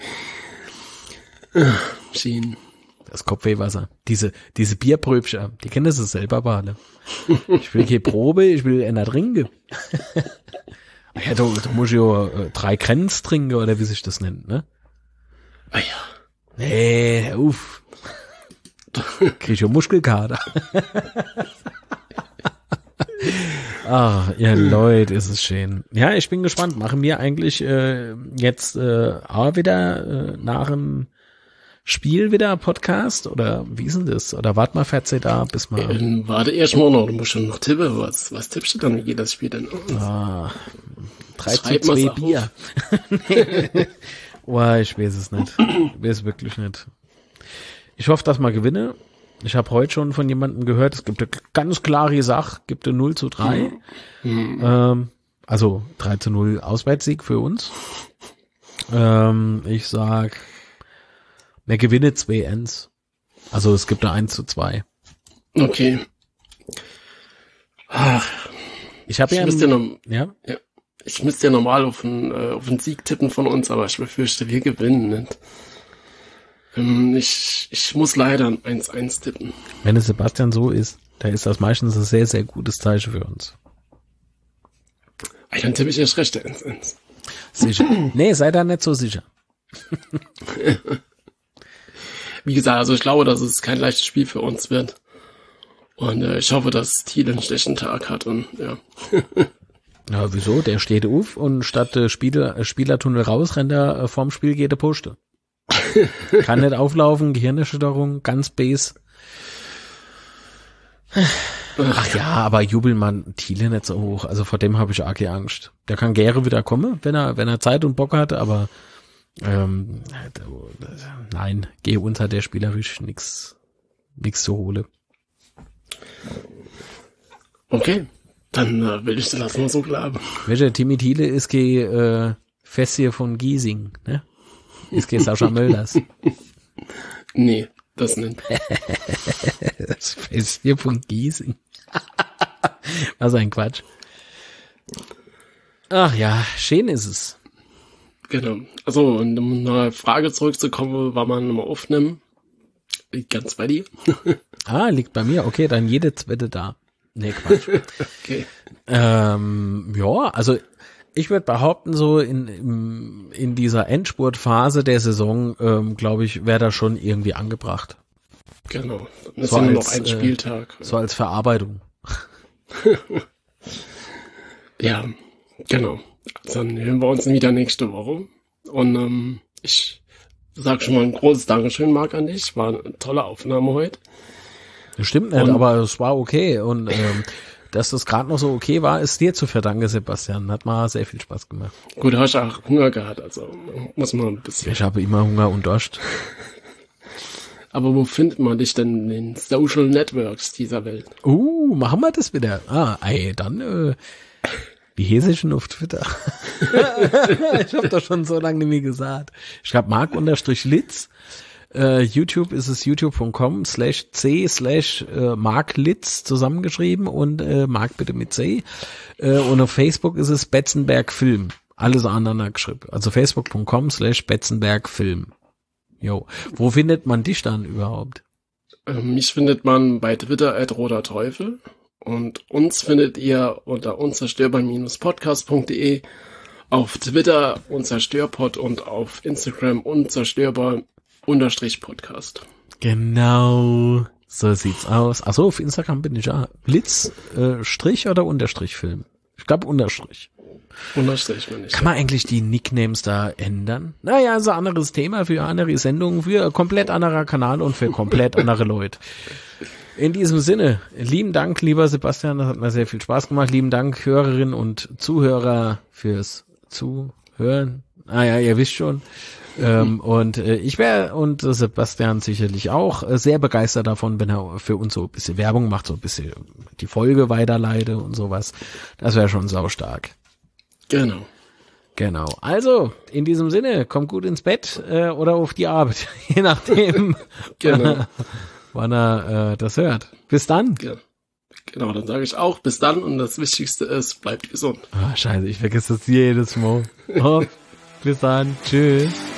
Schien. Das Kopfwehwasser. Diese Bierpröbchen, die kennen das selber aber alle. Ich will keine Probe, ich will einer trinken. Ja, du musst ja 3 Grenz trinken, oder wie sich das nennt, ne? Ah ja. Nee, uff. Krieg ich ja Muskelkater. Ja, Leute, ist es schön. Ja, ich bin gespannt. Machen wir eigentlich jetzt auch wieder nach dem Spiel wieder Podcast? Oder wie ist denn das? Oder wart mal, fährt sie da, bis mal... Warte erst mal noch, du musst schon noch tippen. Was tippst du dann, wie geht das Spiel denn aus? 3-2 Bier. Oh, ich weiß es nicht. Ich weiß wirklich nicht. Ich hoffe, dass mal gewinne. Ich habe heute schon von jemandem gehört, es gibt eine ganz klare Sache, gibt eine 0-3. Also 3-0 Auswärtssieg für uns. Ich sag, wir gewinnen 2-1. Also es gibt eine 1-2. Okay. Ich habe ja, ich müsste ja normal auf einen Sieg tippen von uns, aber ich befürchte, wir gewinnen nicht. Ich muss leider ein 1-1 tippen. Wenn es Sebastian so ist, da ist das meistens ein sehr, sehr gutes Zeichen für uns. Dann tippe ich erst recht 1-1. Sicher. Nee, sei da nicht so sicher. Wie gesagt, also ich glaube, dass es kein leichtes Spiel für uns wird. Und ich hoffe, dass Thiel einen schlechten Tag hat und ja. Ja, wieso? Der steht auf und statt Spielertunnel raus, rennt er vorm Spiel jede Poste. Kann nicht auflaufen, Gehirnerschütterung, ganz base. Ach ja, aber Jubelmann, Thiele nicht so hoch. Also vor dem habe ich arg Angst. Der kann gerne wieder kommen, wenn er Zeit und Bock hat, aber nein, geh unter der spielerisch nix zu holen. Okay, dann will ich das lassen wir so bleiben. Welcher Timmy Thiele ist Fest hier von Giesing, ne? Ist Sascha Mölders. Nee, das nicht. Das Fest hier von Giesing. Was ein Quatsch. Ach ja, schön ist es. Genau. Also, um eine Frage zurückzukommen, wann man nochmal aufnehmen. Liegt ganz bei dir. Liegt bei mir. Okay, dann jede zweite da. Nee, Quatsch. Okay. Ja, also ich würde behaupten, so in dieser Endspurtphase der Saison, glaube ich, wäre das schon irgendwie angebracht. Genau. Dann ist so ja nur noch ein Spieltag. So als Verarbeitung. Ja, genau. Dann hören wir uns wieder nächste Woche. Und ich sag schon mal ein großes Dankeschön, Marc, an dich. War eine tolle Aufnahme heute. Das stimmt nicht, aber es war okay. Und dass das gerade noch so okay war, ist dir zu verdanken, Sebastian. Hat mal sehr viel Spaß gemacht. Gut, du hast auch Hunger gehabt, also muss man ein bisschen. Ich habe immer Hunger und Durst. Aber wo findet man dich denn in den Social Networks dieser Welt? Machen wir das wieder. Dann wie hieß ich denn auf Twitter? Ich habe das schon so lange nicht mehr gesagt. Ich schreibe Mark_Litz. YouTube ist es youtube.com/c/Mark_Litz zusammengeschrieben und Mark bitte mit C. Und auf Facebook ist es Betzenberg Film. Alles aneinander geschrieben. Also facebook.com/Betzenberg Film. Jo. Wo findet man dich dann überhaupt? Mich findet man bei Twitter @roterteufel. Und uns findet ihr unter unzerstörbar-podcast.de. Auf Twitter unzerstörpod und auf Instagram unzerstörbar_podcast. Genau, so sieht's aus. Achso, auf Instagram bin ich ja. Blitz, Strich oder Unterstrich Film? Ich glaube Unterstrich. Unterstrich, meine ich. Kann man eigentlich die Nicknames da ändern? Naja, ist ein anderes Thema für andere Sendungen, für komplett anderer Kanal und für komplett andere Leute. In diesem Sinne, lieben Dank, lieber Sebastian, das hat mir sehr viel Spaß gemacht. Lieben Dank, Hörerinnen und Zuhörer fürs Zuhören. Ja, ihr wisst schon. Und ich wäre und Sebastian sicherlich auch sehr begeistert davon, wenn er für uns so ein bisschen Werbung macht, so ein bisschen die Folge weiterleite und sowas. Das wäre schon saustark. Genau. Also, in diesem Sinne, kommt gut ins Bett oder auf die Arbeit, je nachdem, wann er das hört. Bis dann. Genau, dann sage ich auch bis dann und das Wichtigste ist, bleibt gesund. Scheiße, ich vergesse das jedes Mal. Bis dann. Tschüss.